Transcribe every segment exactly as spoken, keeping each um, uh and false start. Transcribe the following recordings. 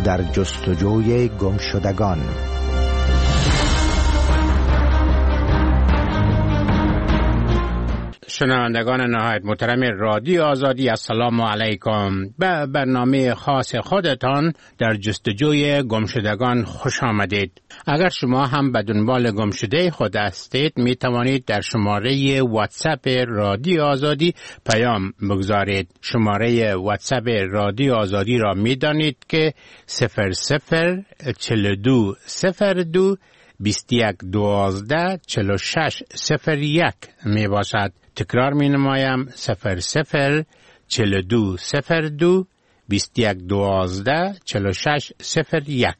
در جستجوی گمشدگان. شنوندگان نهایت محترم رادیو آزادی، السلام علیکم. به برنامه خاص خودتان در جستجوی گمشدگان خوش آمدید. اگر شما هم به دنبال گمشده خود هستید، می توانید در شماره واتساپ رادیو آزادی پیام بگذارید. شماره واتساپ رادیو آزادی را می دانید که صفر صفر چهل و دو صفر دو بیست و یک دوازده چهل و شش صفر یک می باشد. تکرار می نمایم صفر صفر چهل و دو صفر دو بیست و یک دوازده چهل و شش صفر یک.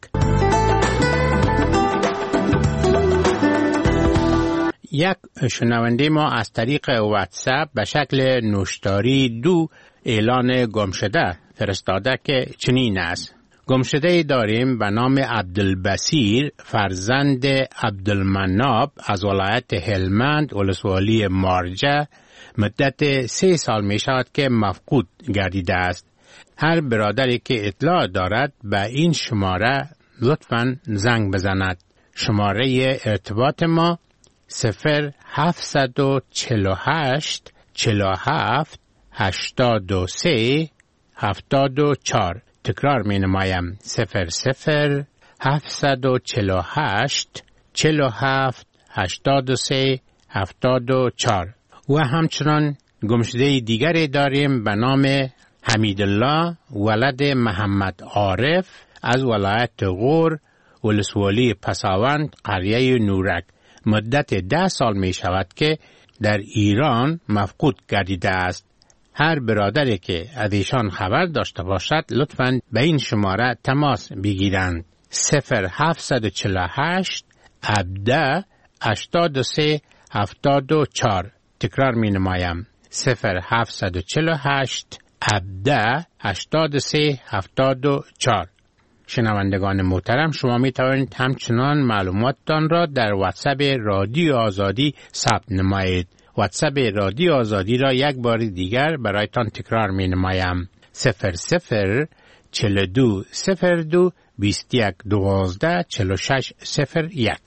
یک شنونده ما از طریق واتساپ به شکل نوشتاری دو اعلان گمشده فرستاده که چنین است: گمشده داریم به نام عبدالبصیر فرزند عبدالمناب از ولایت هلمند ولسوالی مارجه. مدت سه سال می شود که مفقود گردیده است. هر برادری که اطلاع دارد به این شماره لطفاً زنگ بزند. شماره ارتباط ما صفر هفتصد و چهل و هشت چهل و هفت هشتاد و سه هفتاد و چهار. تکرار می نمایم صفر صفر هفتصد و چهل و هشت چهل و هفت هشتاد و سه هفتاد و چهار. و همچنان گمشده دیگری داریم به نام حمیدالله ولد محمد عارف از ولایت غور ولسوالی پساوند قریه نورک. مدت ده سال می شود که در ایران مفقود گردیده است. هر برادری که از ایشان خبر داشته باشد لطفاً به این شماره تماس بگیرند. صفر هفتصد و چهل و هشت هفده هشتاد و سه هفتاد و چهار. تکرار می نمایم صفر هفتصد و چهل و هشت هفده هشتاد و سه هفتاد و چهار. شنوندگان محترم، شما می توانید همچنان معلوماتتان را در واتساپ رادیو آزادی ثبت نمایید. واتساپ رادیو آزادی را یک بار دیگر برایتان تکرار می نمایم: صفر صفر چهل و دو صفر دو بیست و یک دوازده چهل و شش صفر یک.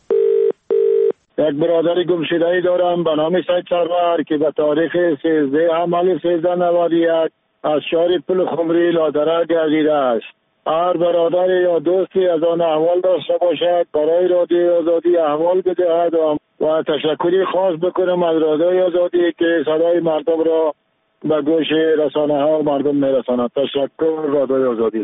یک برادر گمشده‌ای دارم به نام سید سرور که به تاریخ سیزده حمل سیزده نود و یک از شهر پل خمری لادره گردیده است. هر برادر یا دوستی از آن احوال داشته باشد برای رادیو آزادی احوال بدهد و تشکری خاص بکنم از رادیو آزادی که صدای مردم را به گوش رسانه ها مردم میرساند. تشکر رادیو آزادی.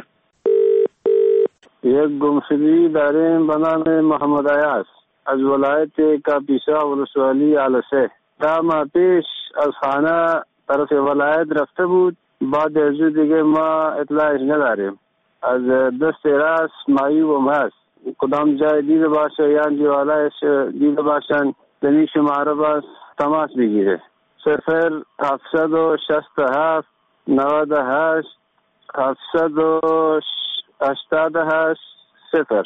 یک گمشدگی داریم به نام محمد عیاض از ولایت کاپیسا ولسوالی علسه. ده ماه پیش از خانه طرف ولایت رفته بود. بعد از دیگه ما اطلاعش نداریم. از دست راست معیوب هست. کدام جای دیده باشه یا جوالایش دیده باشن دنی شماره باز تماس بگیره. صفر هفتصد و شست و هفت نود و هشت هفتصد و هشتاد و هشت صفر.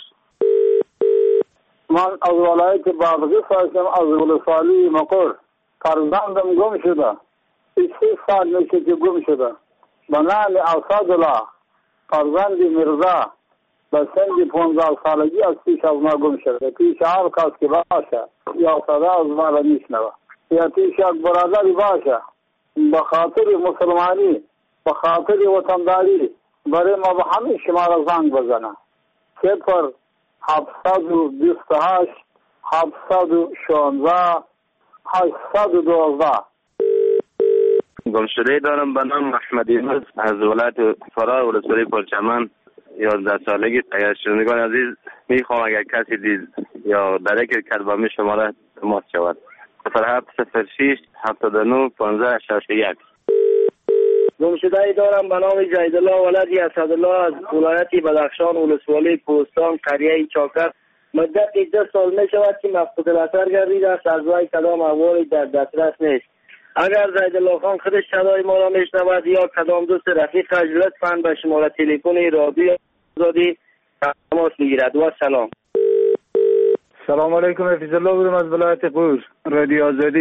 من از ولایت بابغی هستم، از ولسوالی مقر. فرزندم گم شده. سی سال میشه که گم شده. به نام اسدالله فرزند مرزا به سن پانزده سالگی از پیش از ما گم شده. پیش هر کس که باشه یا صدا از ما را میشنوه یا پیش یک برادری باشه به خاطر مسلمانی به خاطر وطنداری برای ما به همه شما را زنگ بزنه. صفر هفتصد و بیست و هشت هفتصد و شانزده هشتصد و دوازده. گمشده دارم به نام احمد یونس از ولایت فرار ولسوالی پرچمن. یازده سالگی. اگر شنوندگان عزیز میخوام اگر کسی دید یا درک کرد با می شماره تماس شود. صفر هفت صفر شش هفتاد و نه پانزده شصت و یک. گمشده‌ای دارم به نام جیدالله ولدی اسدالله از ولایت بدخشان ولسوالی پوستان قریه چاکر. مدت ده سال می شود که مفقود البصر گردیده است. از وی کدام احوالی در دسترس نیست. اگر جیدالله خان خودش صدای ما را میشنود یا کدام دوست رفیقش لطفاً به شماره تلفن رادیو آزادی تماس بگیرد. و سلام. سلام علیکم. حفیظ الله بودم از ولایت غور رادیو آزادی.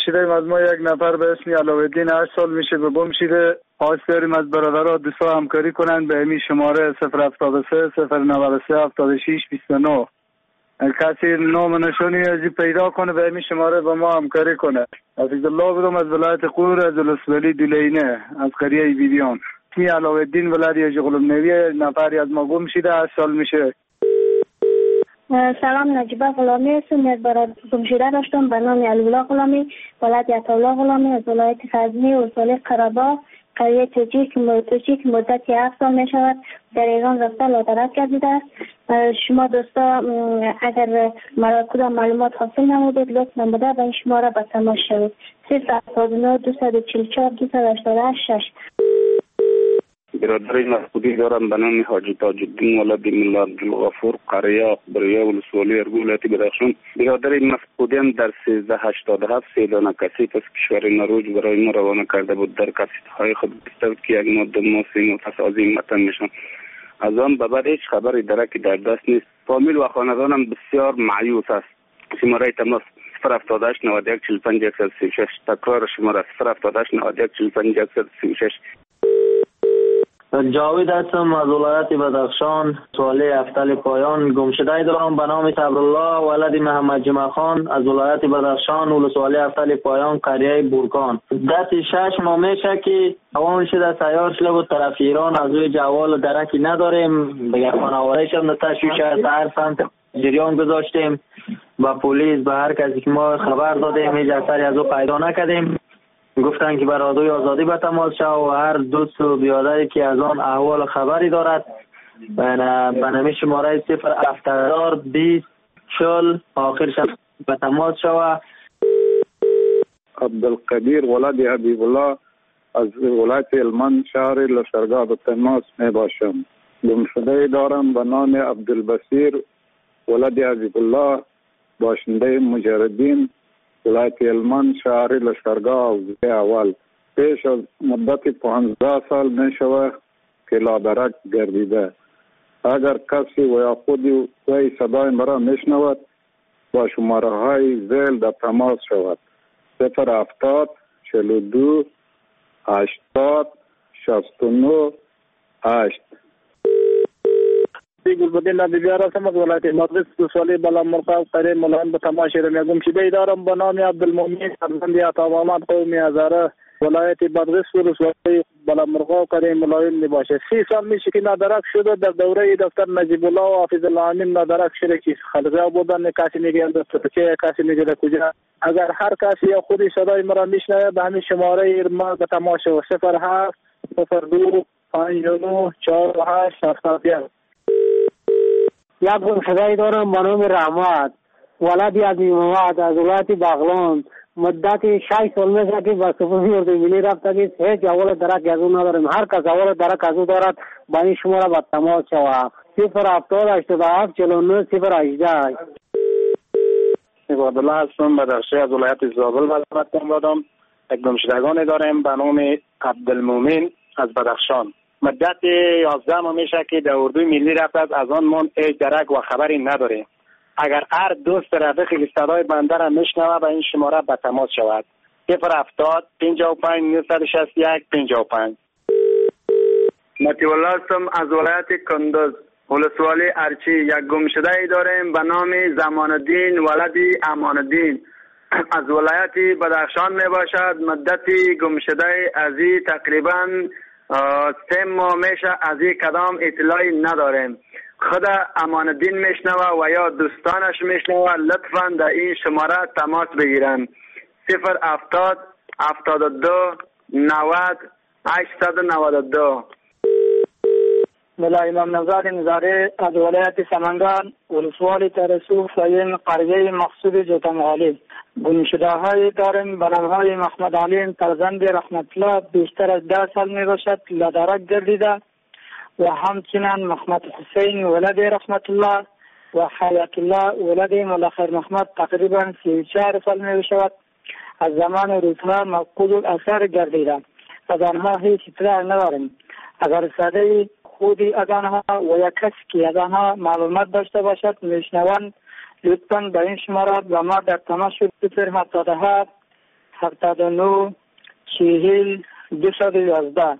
شدیم از ما یک نفر به اسم علاءالدین هشت سال میشه به گم شده. خواست داریم از برادرها دوستا همکاری کنن به همین شماره صفر هفتاد و سه صفر نود و سه هفتاد و شش بیست و نه. کسی نام نشانی ازی پیدا کنه به همین شماره با ما همکاری کنه. حفیظالله بودم از ولایت قور از ولسوالی دولینه از قریه بیبیان. می علاءالدین ولد یه غلام نوی نفری از ما گم شده هشت سال میشه. سلام، نجیبه غلامی هستم. از برادر گم شده داشتم به نام علی‌الله غلامی ولد عطاالله غلامی از ولایت غزنی ولسوالی قره‌باغ قریه توجی که مدتی هفت سال می شود در ایران رفته لادرک گردیده است. شما دوستا اگر مرا کدام معلومات حاصل نمودید لطف نموده به این شماره به تماس شوید. صفر هفتاد و نه دویست و چهل و چهار دویست و هشتاد و هشت شش. برادر مسعودی دارم به نام حاجی تاج‌الدین ولد ملا عبدالغفور قریه بریه ولسوالی ارگولت بدخشان. برادر مسعودی در سیزده هشتاد و هفت سیلانه کسیت از کشور نروژ برای ما روانه کرده بود. در کسیت‌های خود گفته که یک ماده ماسی مفصل از این متن میشن. از آن به بعد هیچ خبری درکی در دست نیست. فامیل و خاندانم بسیار مایوس است. شماره تماس صفر هفتاد و هشت نود و یک چهل و پنج صد و سی و شش. تکرار شماره صفر هفتاد و هشت نود و یک چهل و پنج صد و سی و شش. جاوید هستم از ولایت بدخشان سوالی افتل پایان. گمشده دارم به نام صبرالله ولد محمد جمعه خان از ولایت بدخشان ولسوالی افتل پایان قریه بورکان. دست شش ماه میشه که روان شده سیار شده بود طرف ایران. از روی جوال درکی نداریم. بگه خانواده شد تشویش از هر سمت جریان گذاشتیم با پلیس به هر کسی که ما خبر دادیم هیچ اثری از او پیدا نکردیم. گفتن که برادوی آزادی به تماس شو و هر دوست و بیادری که از آن احوال خبری دارد به نمی شماره صفر هفتاد بیست چل آخرش به تماس شو. عبدالقدیر ولد حبیب الله از ولایت هلمند شهر لشکرگاه به تماس می باشم. گمشده دارم به نام عبدالبصیر ولد حبیب الله باشنده مجردین ولایت هلمند شهر لشکرگاه اول. پیش از مدت پانزده سال می شود که لادرک گردیده. اگر کسی و یا خودی وی صدای مرا می شنود با شماره های زیل در تماس شود. صفر هفتاد چهل و دو هشتاد شصت و نه هشت. گلبدین نبیار هستم از ولایت مدرس سوالی بلا مرقاب قریه ملان به تماشی رمی گمشده دارم به نام عبدالمومن فرزند عطا محمد قومی هزاره ولایت مدرس سوالی بلا مرقاب قریه ملایم می باشه. سی سال میشه که نادرک شده. در دوره دکتر نجیب الله و حافظ الله امین نادرک شده که خلقه بودن. کسی میگه دکتر چه کسی میگه کجا. اگر هر کسی یا خودی صدای مرا میشنوه به همین شماره ما به تماشی و صفر هفت صفر دو پنج نه چهار هشت هفت یک. یک گمشده دارم به نام رحمت ولد از محمد از ولایت بغلان مدت شش سال میشه که به سپاهی اردوی ملی رفته که هیچ اول درک از او نداریم. هر کس اول درک از او دارد با این شماره به تماس شود. صفر هفتاد هشتاد و هفت چهل و نه صفر هجده. عبدالله هستم بدخشی از ولایت زابل وزارت دارم. یک گمشدگان داریم به نام عبدالمومن از بدخشان. مدت یازده ماه میشه که در اردوی ملی رفته از آن من هیچ درک و خبری نداره. اگر هر دوست رفیقی صدای بنده را میشنوه به این شماره به تماس شود. صفر هفتاد پنجاه و پنج نهصد و شصت و یک پنجاه و پنج. مطیع الله هستم از ولایت کندوز ولسوالی ارچی. یک گمشده ای داریم به نام زمان الدین ولد امان الدین از ولایت بدخشان می باشد. مدتی گمشده ازی تقریبا سه ماه میشه از این کدام اطلاعی نداریم. خود امان الدین میشنوه و یا دوستانش میشنوه لطفاً در این شماره تماس بگیرن. صفر هفتاد هفتاد و دو نود هشتصد و نود و دو. ملا امام نوزاد نظاری از ولایت سمنگان ولسوالی ترسو سین قریه مقصود جوتنغالی. گمشده های داریم به نام های محمد علیم فرزند رحمت الله بیشتر از ده سال می باشد لادرک گردیده و همچنین محمد حسین ولد رحمت الله و حیات الله ولد ملاخر محمد تقریبا سی و چهار سال می شود. از زمان روزها مفقود الاثر گردیده. از آنها هیچ اطلاع نداریم. اگر صدای خودی از آنها و یا کسی که از آنها معلومات داشته باشد میشنوند لطفاً به این شماره و ما در تماس شد. صفر هفتاد و هفت هفتاد و نه چهل دویست و یازده.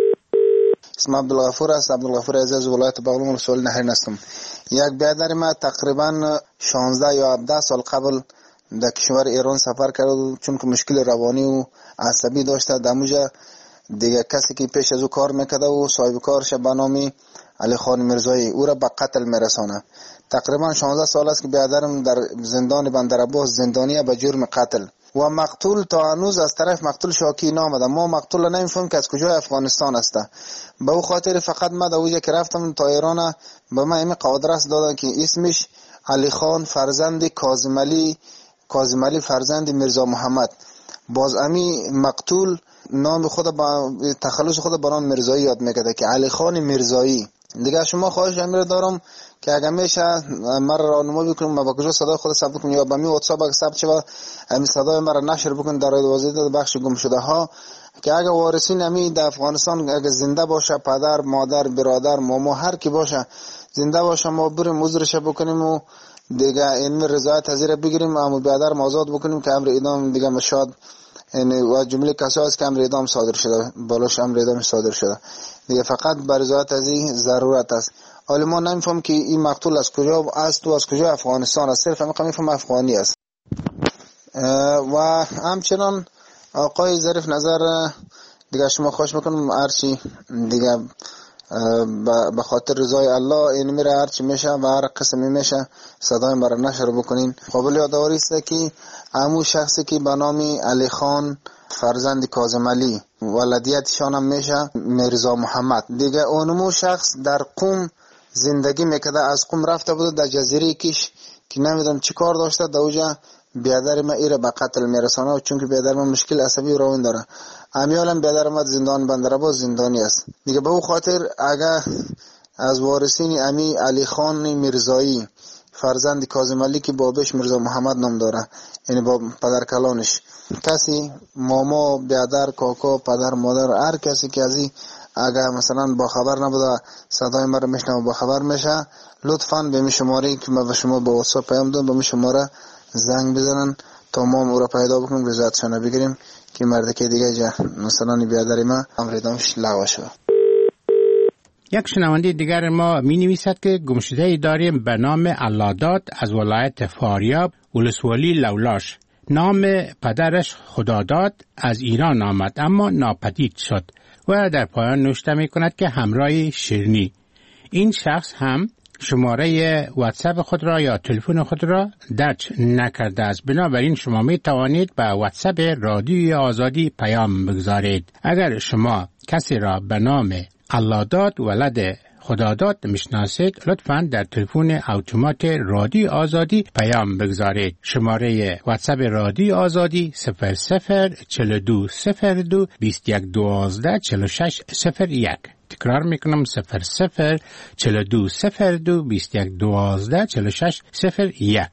اسم عبدالغفور است. عبدالغفور عزیز ولایت بغلان ولسوالی نهرین هستم. یک برادر ما تقریبا شانزده یا هفده سال قبل در کشور ایران سفر کرد، چون که مشکل روانی و عصبی داشته. در موجه دیگه کسی که پیش از او کار میکرده و صاحب کارش به نام علی خان میرزایی او را به قتل میرسانه. تقریبا شانزده سال است که برادرم در زندان بندرعباس زندانیه به جرم قتل و مقتول تا هنوز از طرف مقتول شاکی نامده. ما مقتول نمیفهمیم که از کجای افغانستان است. به او خاطر فقط ما در اوجه که رفتم تا ایران به ما این قادرست دادن که اسمش علی خان فرزند کاظم علی کاظم علی فرزند میرزا محمد. باز امی مقتول نام خود با تخلص خود بران میرزایی یاد میکرده که علی خان میرزایی. دیگه شما خواهش امیر دارم که اگه میشه مرا راهنمایی بکنیم ما با کجا صدای خود ثبت کنیم یا با می واتساپ اگه ثبت شود همین صدای مرا نشر بکنیم در واسطه بخش گم شده ها، که اگه وارثین امی در افغانستان اگه زنده باشه، پدر مادر برادر ماما هر کی باشه زنده باشه، ما بریم عذرش بکنیم و دیگه این رضایت حاضر بگیریم اما برادر آزاد بکنیم که امر اعدام دیگه مشاد یعنی و جمله کسایی است که امر اعدام صادر شده بالاش امر اعدام صادر شده دیگه فقط بر رضایت از این ضرورت است. حالا ما نمیفهم که این مقتول از کجا است و از کجا افغانستان است، صرف هم میفهم افغانی است. و همچنان آقای ظریف نظر دیگه شما خواهش میکنم هرچی دیگه به خاطر رضای الله این میره هرچی میشه و هر قسمی میشه صدای مرا نشر بکنین. قابل یادآوری است که همون شخصی که به نام علی خان فرزند کاظم علی ولادیتشان هم میشه میرزا محمد. دیگه اونمو شخص در قم زندگی میکرده، از قم رفته بوده در جزیره کش که نمیدونم چی کار داشته در اوجا بیادر ما ایره به قتل میرسانه، چون که بیادر ما مشکل عصبی روان داره. امیالم بیادر ما زندان بندرعباس زندانی است. دیگه به او خاطر اگه از وارثین امی علی خان میرزایی فرزند کاظم علی که بابش میرزا محمد نام داره یعنی با پدر کلانش کسی ماما بیادر کاکا پدر مادر هر کسی که از این اگه مثلا با خبر نبوده صدای مرا میشنوه با خبر میشه لطفاً به می شماره که ما به شما با واتساپ پیام دادم به می شماره زنگ بزنن تا ما او را پیدا بکنیم رضایتشان بگیریم که مرد که دیگه جا مثلا بیادر ما امر اعدامش لغو شده. یک شنونده دیگر ما می نویسد که گمشده داریم به نام علادات از ولایت فاریاب ولسوالی لولاش. نام پدرش خداداد از ایران آمد اما ناپدید شد و در پایان نوشته می کند که همراه شیرنی. این شخص هم شماره واتساپ خود را یا تلفن خود را درج نکرده است. بنابراین شما می توانید به واتساپ رادیوی آزادی پیام بگذارید. اگر شما کسی را به نام علادات ولد خداداد میشناسید لطفاً در تلفن اتومات رادیو آزادی پیام بگذارید. شماره واتساپ رادیو آزادی صفر صفر چهل و دو صفر دو بیست و یک دوازده چهل و شش صفر یک. تکرار میکنم صفر صفر چهل و دو صفر دو بیست و یک دوازده چهل و شش صفر یک.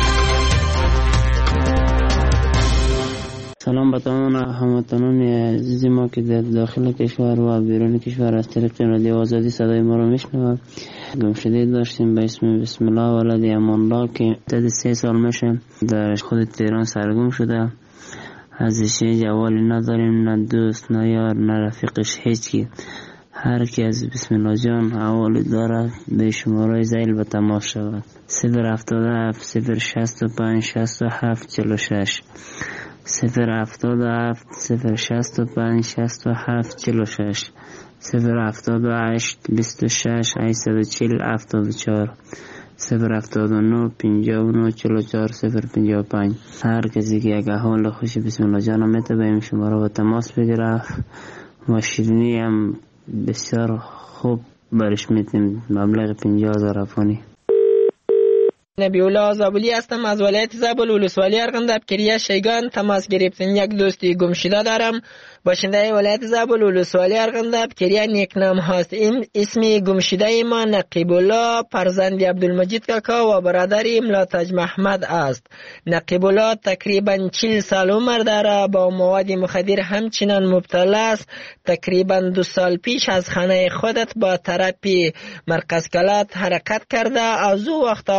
سلام به تمام هموطنان عزیز ما که در داخل کشور و بیرون کشور از طریق رادیو آزادی صدای ما رو میشنوند. گمشده داشتیم به اسم بسم الله ولد امان الله که مدت سه سال میشه در خود تهران سرگم شده. ازش جوالی نداریم، نه دوست نه یار نه رفیقش، هیچی. هر کی از بسم الله جان حوالی داره به شماره زیل به تماس شود. صفر هفتاد و هفت صفر شصت و پنج شصت و هفت چهل و شش صفر هفتاد و هفت صفر شصت و پنج شصت و هفت چهل و شش صفر هفتاد و هشت بیست و شش هشتصد و چهل هفتاد و چهار صفر هفتاد و نه پنجاه و نه چهل و چهار صفر پنجاه و پنج. هر کسی که اگه حال خوشی بسم الله جان میته به این شماره با تماس بگیره و شیرینی هم بسیار خوب برش میتیم مبلغ پنجاه هزار افغانی. نبی الله زابلی هستم از ولایت زابل ولسوالی ارغنداب کریه شیگان تماس گرفتم. یک دوستی گم شده دارم باشنده ولایت زابل ولسوالی ارغنداب کریه نیکنام هست. این اسم گم شده ما نقیب الله فرزند عبدالمجید کاکا و برادر املا تاج محمد است. نقیب الله تقریبا چهل سال عمر داره، با مواد مخدر همچنان مبتلا است. تقریبا دو سال پیش از خانه خودت با تراپی مرکز کلات حرکت کرده. از او وقت حالی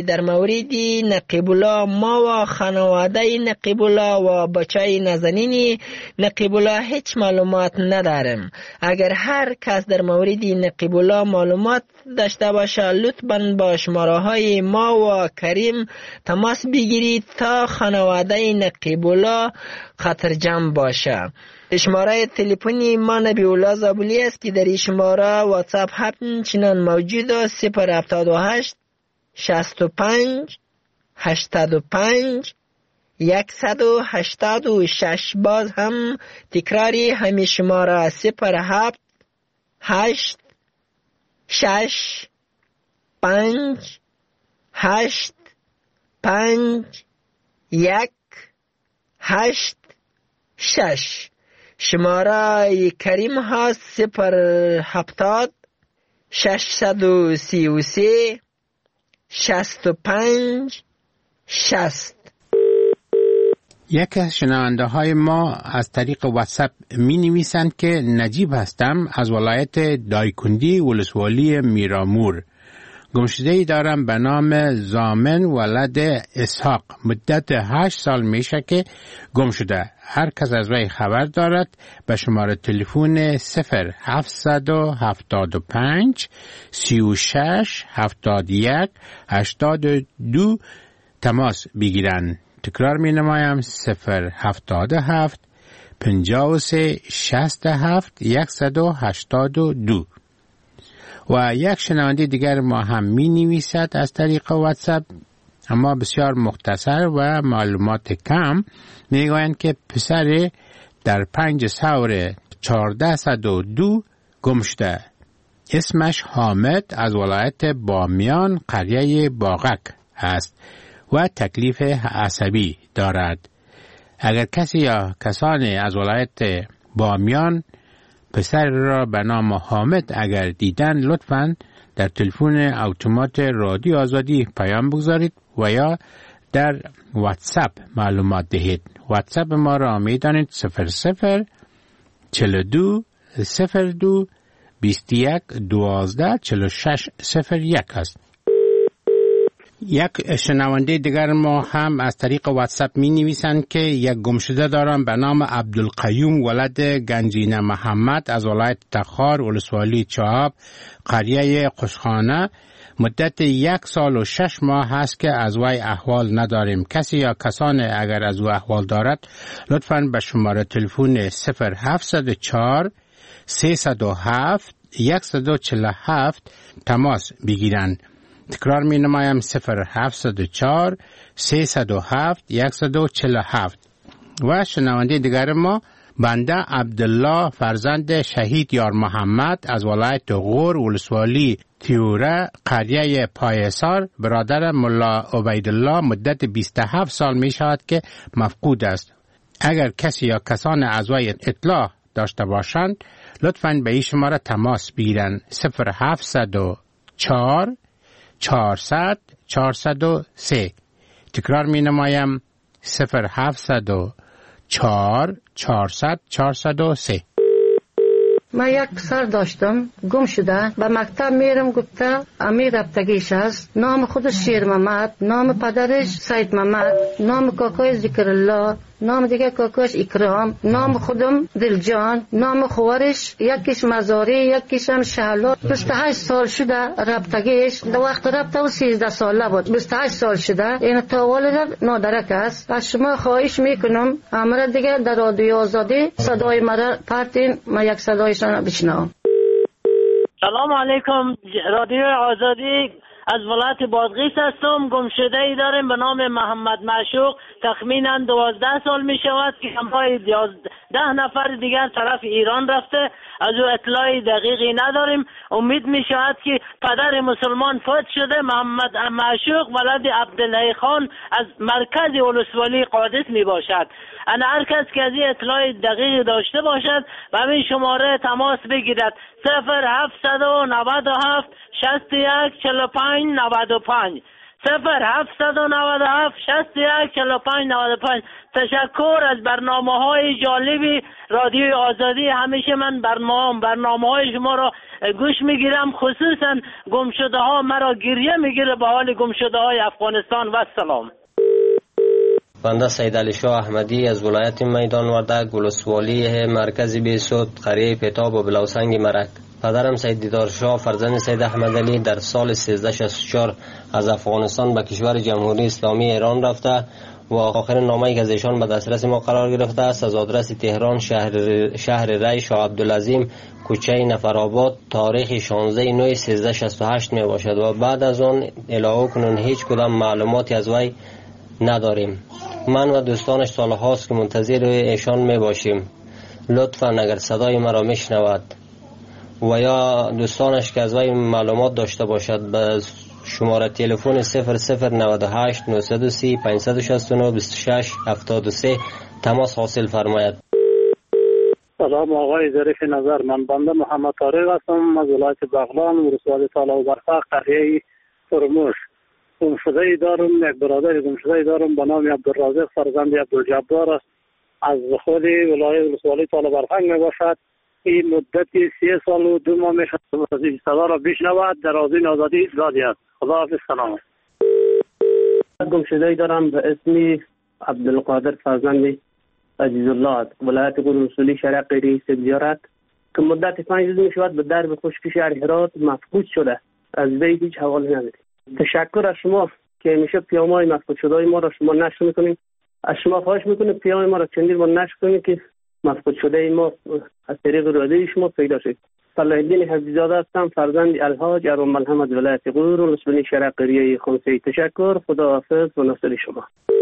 در مورد نقیب الله ما و خانواده نقیب الله و بچه نازنین نقیب الله هیچ معلومات نداریم. اگر هر کس در مورد نقیب الله معلومات داشته باشه لطفاً با شماره های ما و کریم تماس بگیرید تا خانواده نقیب الله خاطرجمع باشه. شماره تلفنی ما نبی الله زابلی است که در این شماره واتساپ همچنان موجود است. صفر هفتاد و هشت شصت و پنج هشتاد و پنج صد و هشتاد و شش. باز هم تکراری همین شماره صفر هفت هشت شش پنج هشت پنج یک هشت شش. شماره کریم هست صفر هفتاد ششصد و سی و سه شصت و پنج شصت. یک از شنونده های ما از طریق واتساپ می نویسند که نجیب هستم از ولایت دایکندی ولسوالی میرامور. گمشده‌ای دارم به نام زامن ولد اسحاق. مدت هشت سال میشه که گم شده. هر کس از وی خبر دارد به شماره تلفن صفر هفتصد و هفتاد و پنج سی و شش هفتاد و یک هشتاد و دو تماس بگیرند. تکرار می نمایم صفر هفتاد و هفت پنجاه و سه شصت و هفت صد و هشتاد و دو. و یک شنونده دیگر ما هم می نویسد از طریق واتساپ اما بسیار مختصر و معلومات کم. می گویند که پسر در پنج سور چهارده صد و دو گم شده. اسمش حامد از ولایت بامیان قریه باغک است و تکلیف عصبی دارد. اگر کسی یا کسانی از ولایت بامیان پسر را به نام حامد اگر دیدن لطفاً در تلفن اتومات رادیو آزادی پیام بگذارید و یا در واتساپ معلومات دهید. واتساپ ما را می دانید صفر صفر چهل و دو صفر دو بیست و یک دوازده چهل و شش صفر یک است. یک شنونده دیگر ما هم از طریق واتساپ می نویسند که یک گمشده دارم به نام عبدالقیوم ولد گنجینه محمد از ولایت تخار ولسوالی چهاب قریه قشخانه. مدت یک سال و شش ماه هست که از وی احوال نداریم. کسی یا کسان اگر از او احوال دارد لطفاً به شماره تلفن صفر هفتصد و چهار سیصد و هفت صد و چهل و هفت تماس بگیرند. تکرار می نمایم صفر هفتصد و چهار سیصد و هفت صد و چهل و هفت. و شنونده دیگر ما بنده عبدالله فرزند شهید یار محمد از ولایت غور ولسوالی تیوره قریه پایسار برادر ملا عبیدالله مدت بیست و هفت سال می شود که مفقود است. اگر کسی یا کسان از وی اطلاع داشته باشند لطفاً به این شماره تماس بگیرند صفر هفتصد و چهار چهارصد چهارصد و سه. تکرار می نمایم صفر هفتصد و چهار چهارصد چهارصد و سه. من یک پسر داشتم گم شده. به مکتب میرم گفته امیر رفتگیش است. نام خودش شیر محمد، نام پدرش سید محمد، نام کاکای ذکر الله، نام دیگه کاکاش اکرام، نام خودم دلجان، نام خوارش یکیش مزاری یکیش هم شهلا. بیست و هشت سال شده رفتگیش. در وقت رفته و سیزده ساله بود. بیست و هشت سال شده. این تاولد نادرک است. از شما خواهش میکنم امر دیگه در رادیو آزادی صدای مرا پرتین ما یک صدایشان بشنوم. سلام علیکم. رادیو آزادی از ولایت بادغیس هستم. گمشده ای داریم به نام محمد معشوق. تخمینا دوازده سال می شود که همراه ده نفر دیگر طرف ایران رفته. از او اطلاعی دقیقی نداریم. امید می شود که پدر مسلمان فوت شده. محمد معشوق ولد عبدالله خان از مرکز ولسوالی قادس می باشد. انا هر کس که از این اطلاع دقیق داشته باشد و همین شماره تماس بگیرد صفر هفتصد و نود و هفت شصت و یک چهل و پنج نود و پنج صفر هفتصد و نود و هفت شصت و یک چهل و پنج نود و پنج. تشکر از برنامه های جالبی رادیوی آزادی. همیشه من برنامه برنامه های شما را گوش میگیرم، خصوصا گمشده ها مرا گریه میگیره به حال گمشده های افغانستان. و سلام. بنده سید علی شاه احمدی از ولایت میدان وردک، ولسوالی مرکز بیسود، قریه پتاب و بلاوسنگ مرک. پدرم سید دیدار شاه فرزند سید احمد علی در سال سیزده شصت و چهار از افغانستان به کشور جمهوری اسلامی ایران رفته و آخرین نامه‌ای که از ایشان به دسترس ما قرار گرفته است از آدرس تهران، شهر شهر ری، شاه عبدالعظیم، کوچه نفرآباد، تاریخ شانزده نوامبر سیزده شصت و هشت می باشد و بعد از آن الهو کنون هیچ کدام معلوماتی از وی نداریم. من و دوستانش سالهاست که منتظر ایشان می باشیم. لطفاً اگر صدای مرا میشنود و یا دوستانش که از وی معلومات داشته باشد به شماره تلفن صفر صفر نود و هشت نهصد و سی پانصد و شصت و نه بیست و شش هفتاد و سه تماس حاصل فرماید. سلام آقای ظریف نظر، من بنده محمد طارق هستم از ولایت بغلان، ولسوالی طالع و برفق، قریه فرموش. گمشده ای دارم، یک برادر گمشده ای دارم به نام عبدالرازق فرزند عبدالجبار است، از خود ولایت ولسوالی طالع و برفق می باشد. این مدتی سی سال و دو ماه می شود از این صدا را بشنود. در آذین آزادی دادی است. خداحافظ. سلام. گمشده ای دارم به اسم عبدالقادر فرزند عزیز الله، ولایت ولسوالی شهر قریه زیارت، که مدت پنج روز می شود به درب خشکی شهر هرات مفقود شده. از وی هیچ حوالی نداریم. تشکر از شما که همیشه پیام‌های مفقود شده ما را شما نشر میکنید. از شما خواهش میکنیم پیام ما را چندین بار نشر کنید که مفقود شده ما از طریق رادیوی شما پیدا شد. صلاح الدین حفیظ‌زاده هستم، فرزند الحاج ارم الحمد ولایت غور و ولسوالی شهر قریه خمسی. تشکر. خداحافظ و ناصر شما.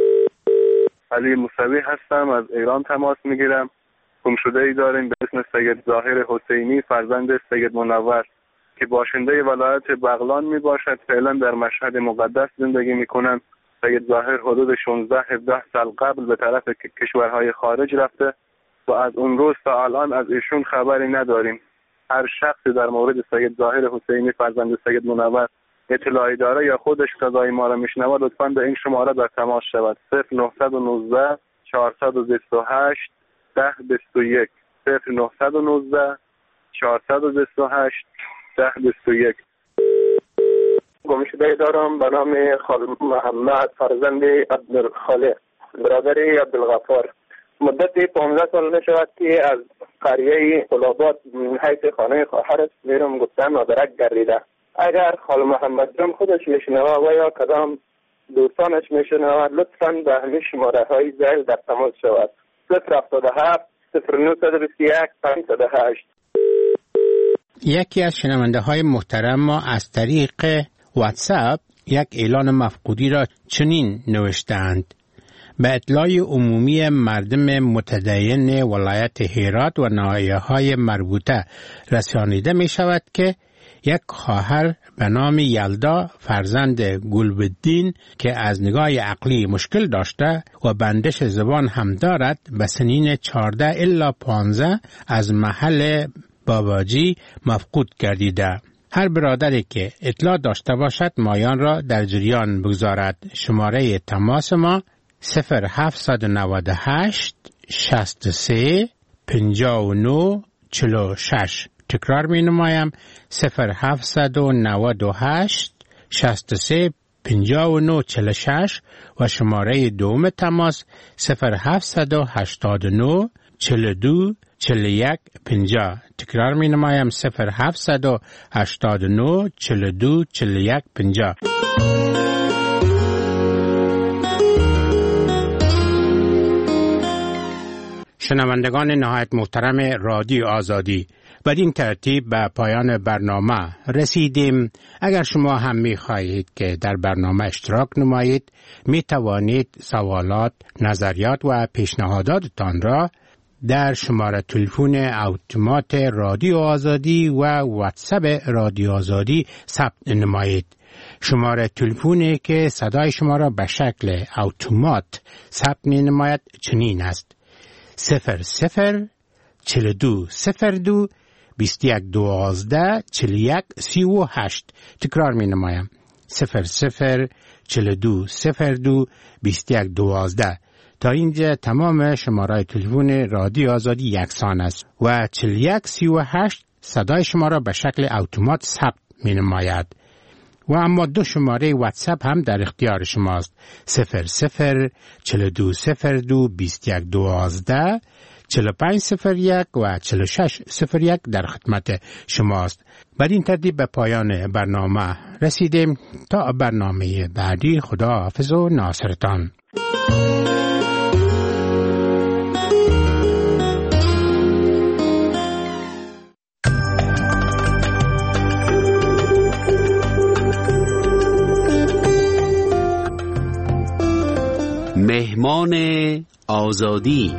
علی موسوی هستم، از ایران تماس میگیرم. گمشده ای داریم به اسم سید ظاهر حسینی فرزند سید منور که باشنده ولایت بغلان می باشد. فعلا در مشهد مقدس زندگی می کنند. سید ظاهر حدود شانزده هفده سال قبل به طرف کشورهای خارج رفته و از اون روز تا الان از ایشون خبری نداریم. هر شخصی در مورد سید ظاهر حسینی فرزند سید منور اطلاعی داره یا خودش صدای ما را میشنوه لطفاً به این شماره در تماس شود. صفر نهصد و نوزده چهارصد و بیست و هشت ده بیست و یک صفر نهصد و نوزده چهارصد و بیست و هشت ده بیست و یک. گمشده دارم به نام خال محمد فرزند عبدالخالق برادر عبدالغفار. مدت پانزده سال نشود که از قریه قلابات حیث خانه خواهرش میرم گفتن مادرک گردیده. اگر خال محمد جان خودش میشنوه و یا کدام دوستانش میشنوه لطفاً به همین شماره های زیل در تماس شود. صفر هفتاد و هفت صفر نهصد و بیست و یک پانصد و هشت. یکی از شنونده های محترم ما از طریق واتساپ یک اعلان مفقودی را چنین نوشتند: به اطلاع عمومی مردم متدین ولایت هرات و ناحیه‌های مربوطه رسانیده می شود که یک خواهر به نام یلدا فرزند گلبدین که از نگاه عقلی مشکل داشته و بندش زبان هم دارد به سنین چهارده الی پانزده از محل باباجی مفقود گردیده. هر برادری که اطلاع داشته باشد مایان را در جریان بگذارد. شماره تماس ما صفر هفتصد و نود و هشت شصت و سه پنجاه و نه چهل و شش. تکرار می نمایم صفر هفتصد و نود و هشت شصت و سه پنجاه و نه چهل و شش و شماره دوم تماس صفر هفتصد و هشتاد و نه چهل و دو چهل و یک پنجاه. تکرار می نمایم صفر هفتصد و هشتاد و نه چهل و دو چهل و یک پنجاه. شنوندگان نهایت محترم رادیو آزادی، بدین ترتیب به پایان برنامه رسیدیم. اگر شما هم می خواهید که در برنامه اشتراک نمایید می توانید سوالات، نظریات و پیشنهاداتتان را در شماره تلفن اتومات رادیو آزادی و واتساپ رادیو آزادی ثبت نمایید. شماره تلفنی که صدای شما را به شکل اتومات ثبت می نماید چنین است: صفر صفر چهل و دو صفر دو بیست و یک دوازده چهل و یک سی و هشت. تکرار می نمایم صفر صفر چل دو صفر دو بیست یک دوازده. تا اینجا تمام شماره تلفن رادیو آزادی یکسان است و چل یک سی و هشت صدای شما را به شکل اتومات ثبت می نماید. و اما دو شماره واتساپ هم در اختیار شماست. صفر صفر چل دو صفر دو بیست یک دوازده، چل و پنج صفر یک و چل و شش صفر یک در خدمت شماست. بر این ترتیب به پایان برنامه رسیدیم. تا برنامه بعدی، خدا حافظ و ناصرتان. مهمان آزادی.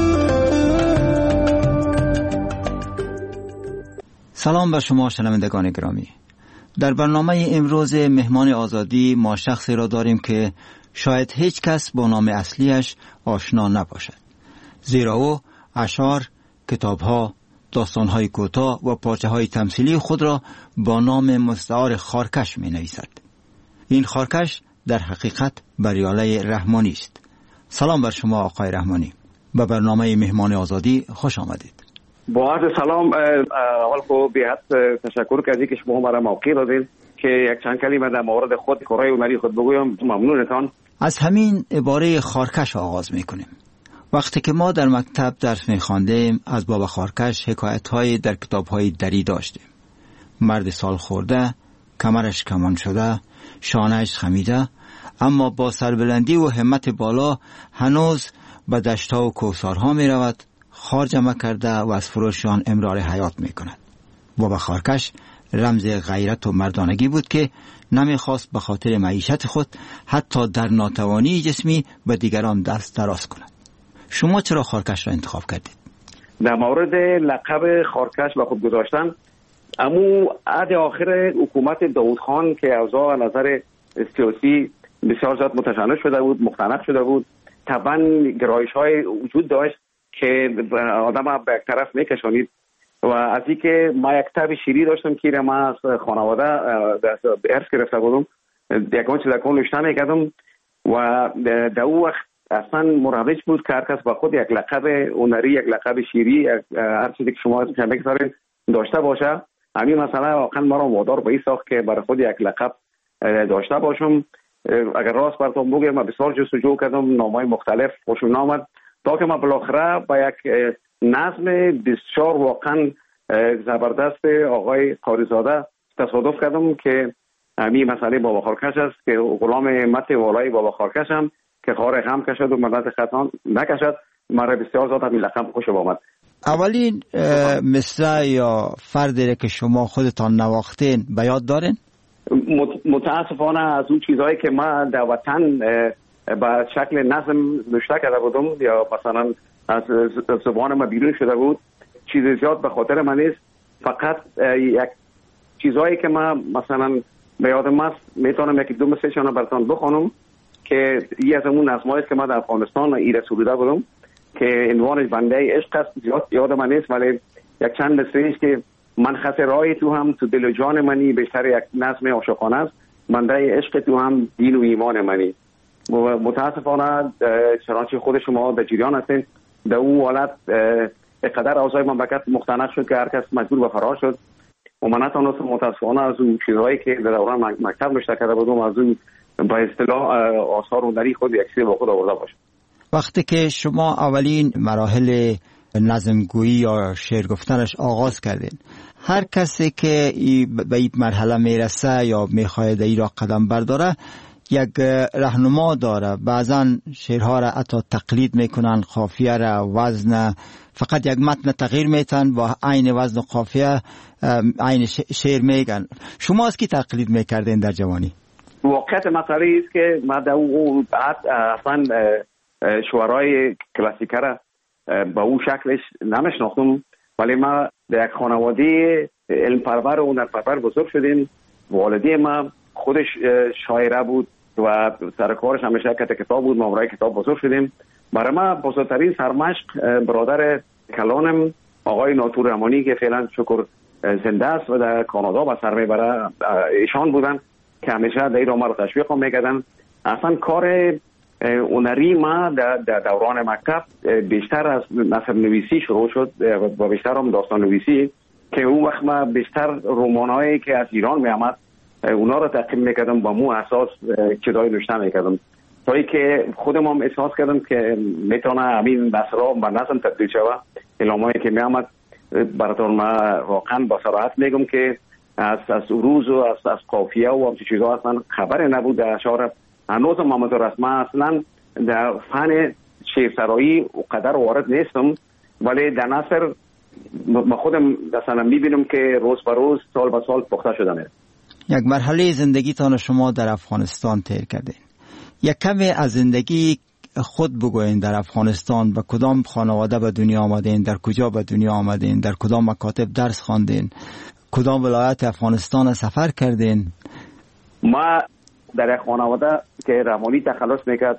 سلام بر شما شنوندگان گرامی. در برنامه امروز مهمان آزادی ما شخصی را داریم که شاید هیچ کس با نام اصلیش آشنا نباشد، زیرا او اشعار، کتابها، داستانهای کوتاه و پارچه‌های تمثیلی خود را با نام مستعار خارکش می نویسد. این خارکش در حقیقت بریاله رحمانی است. سلام بر شما آقای رحمانی. به برنامه مهمان آزادی خوش آمدید. با عرض سلام، اول خو بی‌حد تشکر کردید که شما مرا موقع دادید که یک چند کلمه در مورد خود کارهای هنری خود بگویم. ممنونتان. از همین عباره خارکش آغاز میکنیم. وقتی که ما در مکتب درس میخواندیم از بابا خارکش حکایت‌های در کتاب‌های دری داشتیم. مرد سال خورده، کمرش کمان شده، شانه‌اش خمیده، اما با سربلندی و همت بالا هنوز به دشت‌ها و کوهسارها می رود، خار جمع کرده و از فروشان امرار حیات می کند. بابا خارکش رمز غیرت و مردانگی بود که نمی خواست به خاطر معیشت خود حتی در ناتوانی جسمی به دیگران دست دراز کند. شما چرا خارکش را انتخاب کردید؟ در مورد لقب خارکش به خود گذاشتن، امو عهد آخر حکومت داود خان که اوضاع نظر سیاسی بسیار زیاد متشنج شده بود، مختنق شده بود، طبعا گرایش های وجود داشت که آدم به یک طرف میکشانید و از این که ما یک کتاب شیری داشتم که ما از خانواده به ارث گرفته بودم، یکان چیز یکان نوشته میکردم و در اون وقت اصلا مروج بود که هر کس با خود یک لقب هنری، یک لقب شیری، هر چیزی که شما میگذارید داشته باشه. همین مسئله واقعا ما را وادار به این ساخت که برای خود یک لقب داشته باشم. اگر راست براتون بگم من بسیار جستجو کردم، نامهای مختلف خوشم نامد تا که من بالاخره با یک نظم بسیار واقعا زبردست آقای قاریزاده تصادف کردم که همین مسئله بابا خارکش است که غلام مت والای بابا خارکش هم که خار غم کشد و مدت خطان نکشد. مرا بسیار زیاد همین لقب خوش آمد. اولین مصرع یا فردی که شما خودتان نواختین به یاد دارین؟ متاسفانه از اون چیزهایی که ما در وطن به شکل نظم نوشته کرده بودم یا مثلا از زبان ما بیرون شده بود چیز زیاد به خاطر من نیست. فقط یک چیزهایی که ما مثلا به یادم است میتونم یکی دو مثلشان براتون بخونم که یه از اون نظمایی است که ما در افغانستان ایره سروده بودم که عنوانش بنده عشق است. زیاد یاد من نیست ولی یک چند مثلی که من خط رای تو هم تو دل و جان منی، بیشتر یک نظم عاشقانه است. بنده عشق تو هم دین و ایمان منی. متاسفانه چنانچه خود شما در جریان هستین در اون حالت اقدر اوضاع مملکت مختنق شد که هر کس مجبور به فرار شد و من نتونستم متاسفانه از اون چیزهایی که در دوران مکتب نوشته کرده بودم از اون با اصطلاح آثار هنری خود یک چیز با خود آورده باشم. وقتی که شما اولین مراحل نظمگویی یا شعر گفتنش آغاز کردین، هر کسی که به این مرحله میرسه یا میخواهد این را قدم برداره یک راهنما داره. بعضا شعرها را حتی تقلید میکنن، قافیه را، وزن، فقط یک متن تغییر میتن با عین وزن و قافیه عین شعر میگن. شما از کی تقلید میکردین در جوانی؟ واقعیت مسئله است که ما در اون بعد اصلا شعرهای کلاسیکه را با اون شکلش نمیشناختم، ولی ما در یک خانواده علم پرور و هنر پرور بزرگ شدیم. والدی ما خودش شاعره بود و سرکارش همیشه کت کتاب بود. ما برای کتاب بزرگ شدیم. برای ما بزرگترین سرمشق برادر کلانم آقای ناطور رحمانی که فعلا شکر زنده است و در کانادا با سر میبره ایشان بودن که همیشه در این ما رو تشویق میکردن. اصلا کار هنری ما در دوران مکتب بیشتر از نثر نویسی شروع شد و بیشتر هم داستان نویسی، که اون وقت ما بیشتر رمانایی که از ایران می آمد اونا رو تقدیم میکردم، با مو اساس چیزای نوشته میکردم، تا ای که خودم هم احساس کردم که میتونه همین نثرها به نظم تبدیل شود. الهامایی که می آمد براتون ما واقعا با صراحت میگم که از از عروض و از از قافیه و همچین چیزها اصلا خبر نبود در اشعار. هنوز هم محمد رسما اصلا در فن شعرسرایی اونقدر وارد نیستم، ولی در نثر ما خودم مثلا میبینم که روز به روز سال به سال پخته شده میره. یک مرحله زندگیتان شما در افغانستان طی کردین. یک کمی از زندگی خود بگوین در افغانستان. به کدام خانواده به دنیا آمدین؟ در کجا به دنیا آمدین؟ در کدام مکاتب درس خواندین؟ کدام ولایت افغانستان سفر کردین؟ ما در یک خانواده که رحمانی تخلص میکرد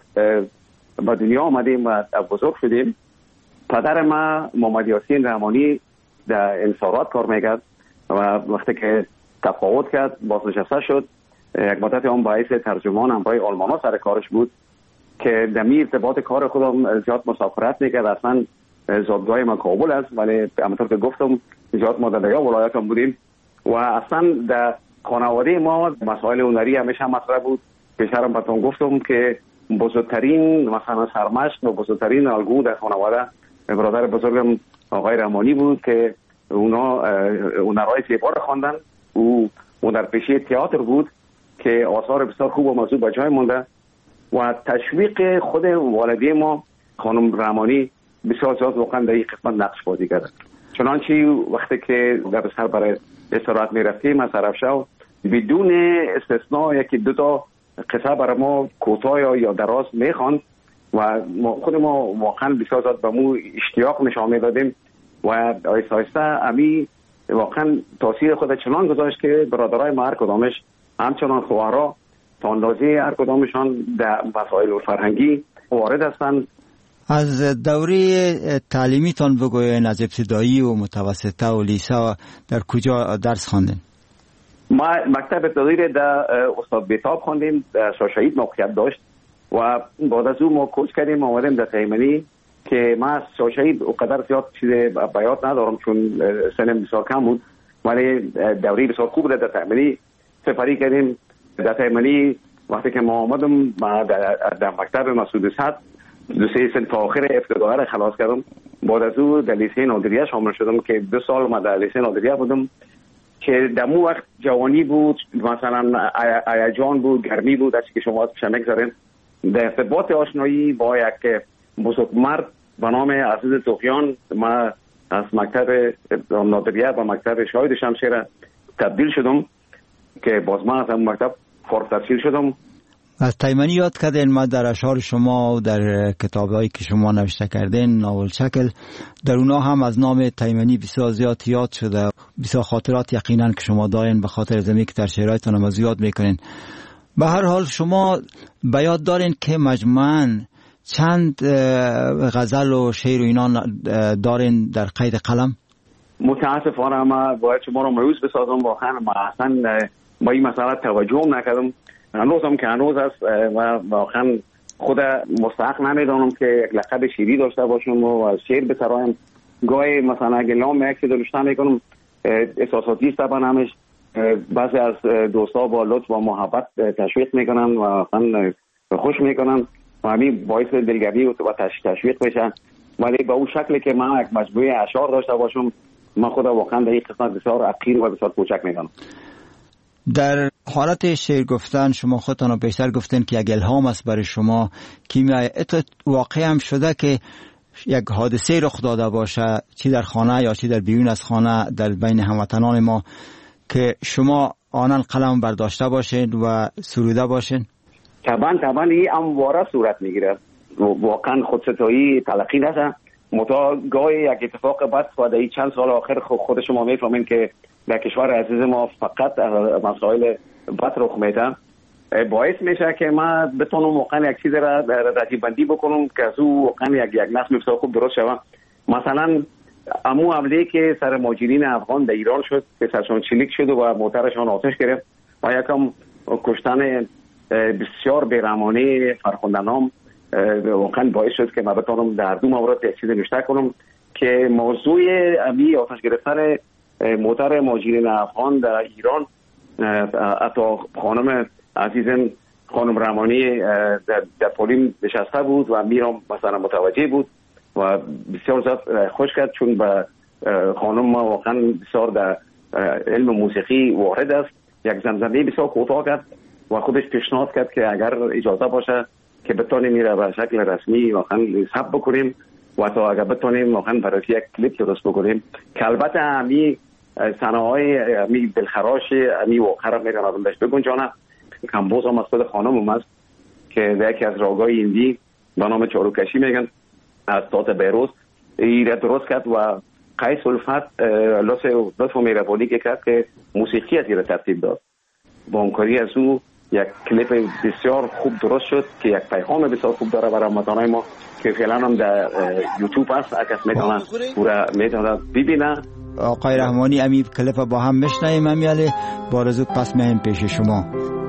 به دنیا آمدیم و بزرگ شدیم. پدر ما محمد یاسین رحمانی در انصارات کار میکرد و وقتی که تفاوت کرد بازنشسته شد. یک مدت هم باعث ترجمان هم برای آلمانا سر کارش بود که دمی ارتباط کار خودم زیاد مسافرت میکرد. اصلا زادگاه ما کابل است، ولی همونطور که گفتم زیاد ما در ولایت هم بودیم و اصلا در خانواده ما مسائل هنری همیشه مطرح بود. پیشترم براتون گفتم که بزرگترین مثلا سرمشق و بزرگترین الگو در خانواده برادر بزرگم آقای رحمانی بود که اونا هنرهای زیبا رو خواندن. او هنرپیشه تئاتر بود که آثار بسیار خوب و موضوع به جای مونده و تشویق خود والده ما خانم رحمانی بسیار زیاد واقعا در این قسمت نقش بازی کرد. چنانچه وقتی که در سر برای استراحت می رفتیم از سرفشاو بدون استثناء یکی دو تا قصه برای ما کوتاه یا دراز می خواند و خود ما واقعا بسیار زیاد به مو اشتیاق نشان می دادیم و آیسته آیسته امی واقعا تاثیر خود چنان گذاشت که برادرای ما هر کدامش همچنان خواهرها تا اندازه هر کدامشان در مسائل فرهنگی وارد هستند. از دوره تعلیمیتان بگوین، از ابتدایی و متوسطه و لیسه و در کجا درس خواندین؟ ما مکتب ابتدایی در استاد بیتاب خواندیم، در شاهشهید موقعیت داشت و بعد از او ما کوچ کردیم آمدیم در تیمنی که ما از شاهشهید اونقدر زیاد چیز بیات ندارم چون سنم بسیار کم بود، ولی دوره بسیار خوب در تیمنی سفری کردیم. در تیمنی وقتی که ما آمدم ما در, در مکتب مسعود صد دو سه سن تا آخر ابتدایی را خلاص کردم. بعد از او در لیسه نادریه شامل شدم که دو سال ما در لیسه نادریه بودم که در مو وقت جوانی بود، مثلا هیجان بود، گرمی بود، از که شما شمک زدن. در ارتباط آشنایی با یک بزرگ مرد به نام عزیز توخیان ما از مکتب نادریه و مکتب شاهد شمشیر تبدیل شدم که باز من از اون مکتب فارغ التحصیل شدم. از تیمنی یاد کردین. ما در اشعار شما و در کتابایی که شما نوشته کردین ناول شکل در اونا هم از نام تیمنی بسیار زیاد یاد شده. بسیار خاطرات یقینا که شما دارین به خاطر زمین که در شعرهایتان هم زیاد میکنین. به هر حال شما به یاد دارین که مجموعاً چند غزل و شعر و اینا دارین در قید قلم؟ متاسفانه ما باید شما رو مایوس بسازم. واقعا ما اصلا با این مسئله توجه نکردم. هنوزم که هنوز است و واقعا خود مستحق نمیدانم که یک لقب شیری داشته باشم و از شعر بسرایم. گاهی مثلا اگه نام یک چیز نوشته میکنم احساساتی است طبعا همش. بعضی از دوستا با لطف و محبت تشویق میکنن و واقعا خوش میکنن و همین باعث دلگرمی و تشویق میشن، ولی با اون شکلی که من یک مجموعه اشعار داشته باشم من خدا واقعا در این قسمت بسیار حقیر و بسیار کوچک میدانم. در حالت شعر گفتن شما خودتان رو بیشتر گفتین که یک الهام است برای شما. کیمیای واقعی هم شده که یک حادثه رخ داده باشه چی در خانه یا چی در بیرون از خانه در بین هموطنان ما که شما آنان قلم برداشته باشین و سروده باشین؟ طبعا طبعا این امواره صورت میگیره. واقعا خودستایی تلقی نشه متا گاهی یک اتفاق بد و در چند سال آخر خود شما میفهمین که در کشور عزیز ما فقط مسائل بد رخ میده. باعث میشه که ما بتونم واقعا یک چیز را رتیب بندی بکنم که از او واقعا یک یک نسل بسیار خوب درست شود. مثلا امو حمله که سر مهاجرین افغان در ایران شد که سرشان چلیک شد و موترشان آتش گرفت و یکم کشتن بسیار بیرحمانه فرخندنام واقعا باعث شد که من بتونم در دو مورد یک چیز نوشته کنم که موضوع امی آتش گرفتن موتر مهاجرین افغان در ایران، حتی خانم عزیزم خانم رحمانی در, در پولیم نشسته بود و میرم مثلا متوجه بود و بسیار زیاد خوش کرد، چون به خانم ما واقعا بسیار در علم موسیقی وارد است. یک زمزمه بسیار کوتاه کرد و خودش پیشنهاد کرد که اگر اجازه باشه که بتونیم میره به شکل رسمی واقعا ثبت بکنیم و تا اگر بتونیم واقعا برای یک کلیپ درست بکنیم که البته امی صنایع امی دلخراش امی واقعا را میرم از بهش بگنجانه. کمبوز هم از خود خانم هم است که در یکی از راگای ایندی به نام چاروکشی میگن از تات بیروز ایره درست کرد و قیس الفت لطف و مهربانی که کرد که موسیقی از ایره ترتیب داد. با همکاری از او یک کلیپ بسیار خوب درست شد که یک پیغام بسیار خوب داره برای هموطنان ما که فعلا هم در یوتیوب هست، اگر کس میتونه پورا میتونه ببینه. آقای رحمانی امی کلیپ با هم میشنویم امیاله بارزو پس مهم پیش شما.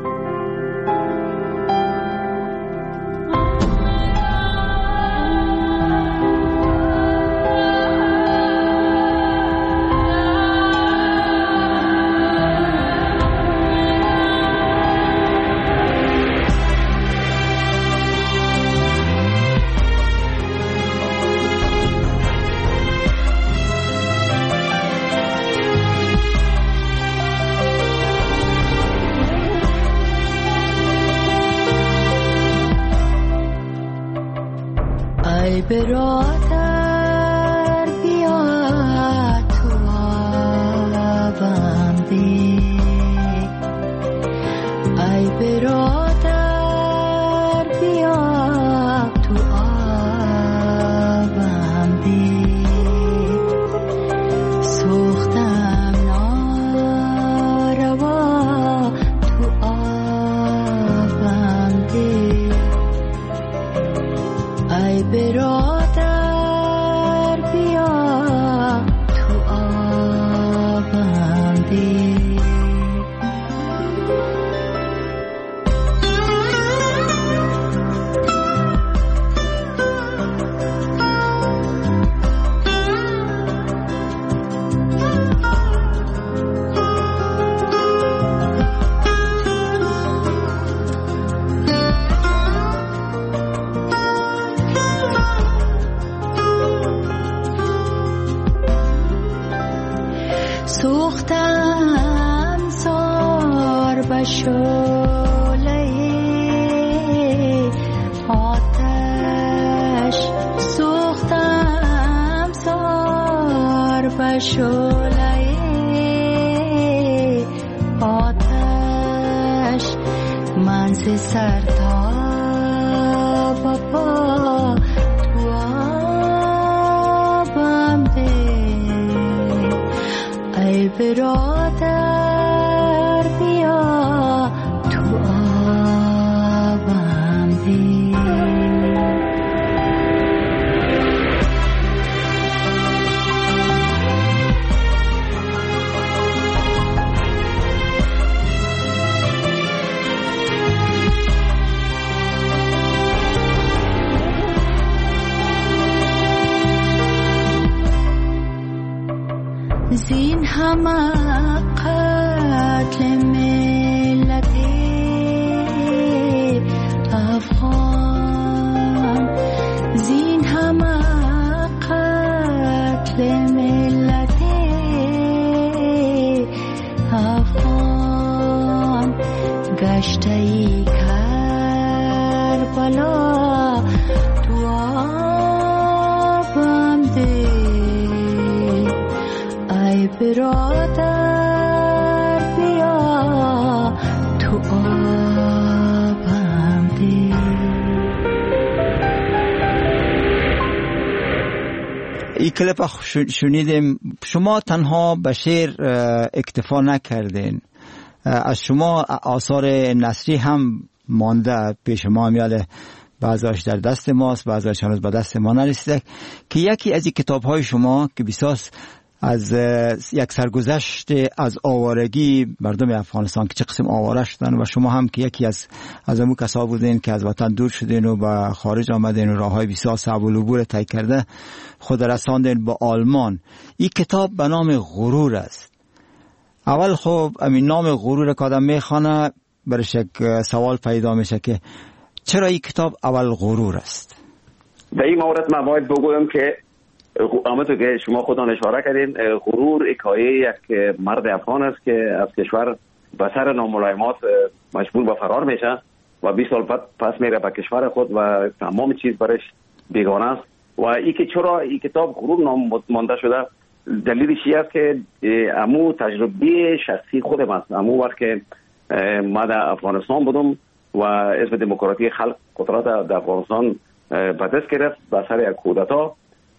برادر بیا تو آبم ده، ای برادر بیا تو آبم ده، سوختم ناروا تو آبم ده، ای برادر سوختم زار بشوله آتش، سوختم زار بشوله آتش، من ز سر تا پا تو آبم ده، ای برادر بیا تو آبم ده. زین همه قتل ملت افغان، زین همه قتل ملت افغان، گشته ای کربلا تو آبم ده، ای برادر بیا تو آبم ده. این کلیپ شنیدیم. شما تنها به شعر اکتفا نکردین، از شما آثار نثری هم مانده پیش ما میاله، بعضیش در دست ماست، بعضیش هنوز به دست ما نرسیده، که یکی از این کتاب های شما که بسیار از یک سرگذشت از آوارگی مردم افغانستان که چه قسم آواره شدن و شما هم که یکی از از امو کسا بودین که از وطن دور شدین و به خارج آمدین و راههای بسیار صعب العبور طی کرده خود رساندین به آلمان. این کتاب به نام غرور است. اول خب همین نام غرور که آدم میخوانه برش یک سوال پیدا میشه که چرا این کتاب اول غرور است؟ در این مورد من باید بگویم که همونطور که شما خودتان اشاره کردین، غرور حکایه یک مرد افغان است که از کشور به سر ناملایمات مجبور به فرار میشه و بیست سال بعد پس میره به کشور خود و تمام چیز برش بیگانه است. و این که چرا این کتاب غرور نام مانده شده، دلیلش این است که امو تجربه شخصی خودم است. امو وقت که ما در افغانستان بودم و حزب دموکراتی خلق قدرت در افغانستان به دست گرفت به سر یک کودتا،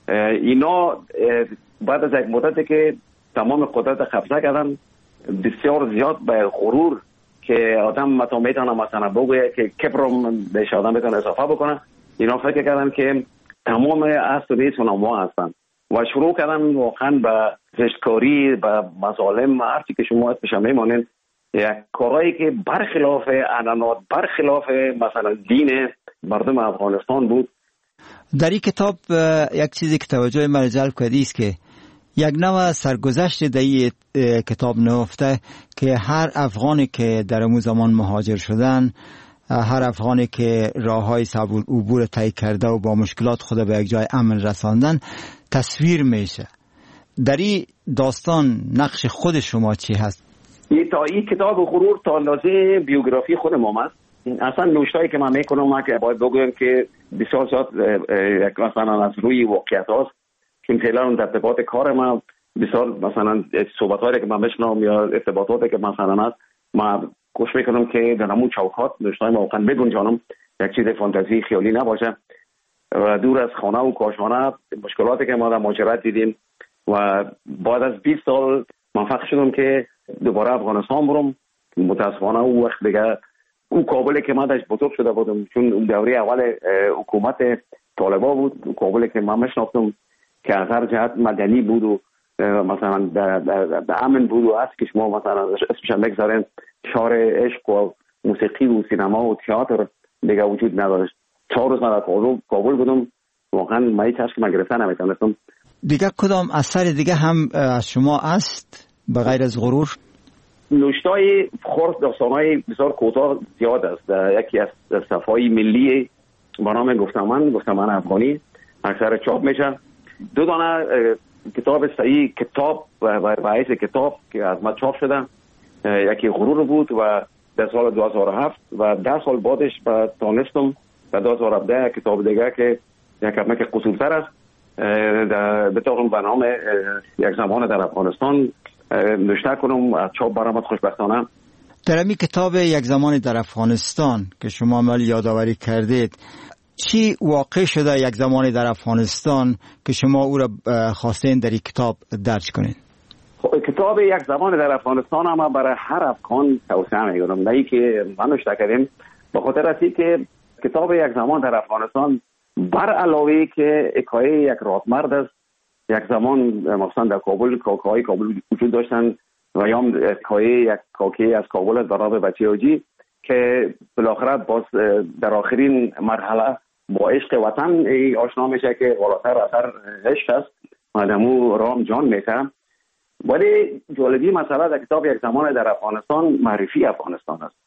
اینا بعد از یک مدتی که تمام قدرت قبضه کردن بسیار زیاد به غرور که آدم مثلا میتونه مثلا بگویه که کبرم بهش آدم میتونه اضافه بکنه، اینا فکر کردن که تمام اصل و نیست اونها هستن و شروع کردن واقعا به زشتکاری، به مظالم، هرچی که شما اسمش میمانین، یک کارهایی که برخلاف عنعنات، برخلاف مثلا دین مردم افغانستان بود. در این کتاب یک چیزی که توجه من جلب کرده است که یک نوع سرگذشت در این کتاب نهفته که هر افغانی که در اون زمان مهاجر شدن، هر افغانی که راههای صعب العبور طی کرده و با مشکلات خود به یک جای امن رساندن تصویر میشه. در این داستان نقش خود شما چی هست؟ این تا این کتاب غرور تا اندازه بیوگرافی خود ما است. اصلا نوشتایی که من میکنم من که باید بگویم که بسیار زیاد مثلا از روی واقعیت هاست که فعلا اون تطبیقات کار من بسیار مثلا صحبتایی که من بشنم یا ارتباطاتی که مثلا هست من کوشش میکنم که در همون چوکات نوشتای ما واقعا بگنجانم، یک چیز فانتزی خیالی نباشه و دور از خانه و کاشانه مشکلاتی که ما در مهاجرت دیدیم و بعد از بیست سال موفق شدم که دوباره افغانستان برم. متاسفانه اون وقت دیگه اون کابلی که من داشت بزرگ شده بودم، چون اون دوره اول حکومت طالبا بود، کابلی که من مشناختم که از هر جهت مدنی بود و مثلا به امن بود و از که شما مثلا اسمش هم بگذارین شهر عشق و موسیقی و سینما و تئاتر دیگه وجود نداشت. چهار روز من در کابل بودم، واقعا من هیچ چشم من گرفتن نمیتونستم. دیگه کدام اثر دیگه هم از شما است به غیر از غرور؟ نوشتای خرد داستانای بسیار کوتاه زیاد است. یکی از صفحه‌های ملی با نام گفتمان گفتمان افغانی اکثر چاپ میشه. دو دانه کتاب صحیح کتاب و باعث کتاب که از ما چاپ شده، یکی غرور بود و در سال دو هزار و هفت و ده سال بعدش با تانستم در دو هزار و هفده کتاب دیگه که یک کمک قصورتر است به طور به نام یک زمان در افغانستان نوشته کنم از چاپ برآمد خوشبختانه. در این کتاب یک زمان در افغانستان که شما عمل یادآوری کردید، چی واقع شده یک زمان در افغانستان که شما او را خواستین در این کتاب درج کنید؟ کتاب یک زمان در افغانستان هم برای هر افغان توصیه میکنم، نه که من نوشته کردیم، به خاطر است که کتاب یک زمان در افغانستان بر علاوه که حکایه یک رادمرد است، یک زمان مثلا در کابل کاکای کابل وجود داشتن و یا حکایه یک کاکی از کابل از برای بچه اوجی که بالاخره باز در آخرین مرحله با عشق وطن آشنا میشه که بالاتر اثر عشق است مادمو رام جان میکنم. ولی جالبی مسئله در کتاب یک زمان در افغانستان معرفی افغانستان است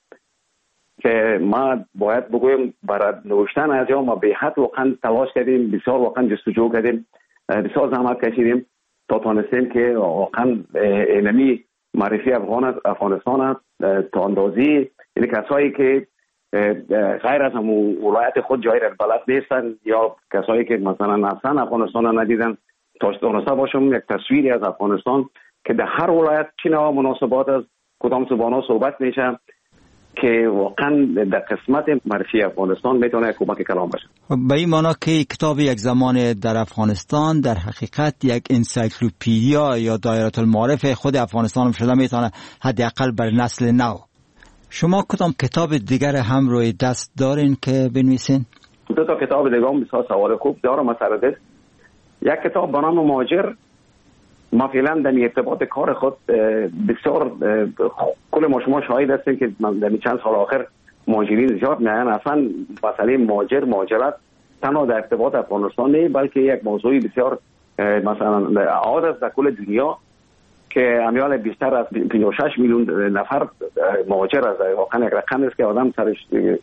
که ما باید بگویم برای نوشتن از یا ما به حد واقعا تلاش کردیم، بسیار واقعا جستجو کردیم، بسیار زحمت کشیدیم تا تانستیم که واقعا علمی معرفی افغان افغانستان است تا اندازی یعنی کسایی که غیر از همون ولایت خود جای را بلد نیستن یا کسایی که مثلا اصلا افغانستان را ندیدن تا دانسته باشم یک تصویری از افغانستان که در هر ولایت چه نوع مناسبات از کدام زبان‌ها صحبت میشه که واقعا در قسمت معرفی افغانستان میتونه کمک کلام باشه. به این معنا که کتاب یک زمان در افغانستان در حقیقت یک انسایکلوپدیا یا دایره المعارف خود افغانستان شده میتونه حداقل بر نسل نو. شما کدام کتاب دیگر هم روی دست دارین که بنویسین؟ دو تا کتاب دیگه هم بسیار سوال خوب دارم سر دست. یک کتاب به نام مهاجر ما فعلا در ارتباط کار خود بسیار کل ما شما شاهد هستیم که در چند سال آخر مهاجرین زیاد میان. اصلا مسئله مهاجر مهاجرت تنها در ارتباط افغانستان نیست، بلکه یک موضوع بسیار مثلا عاد است در کل دنیا که امیال بیشتر از پنجاه و شش میلیون نفر مهاجر است. واقعا یک رقم است که آدم سرش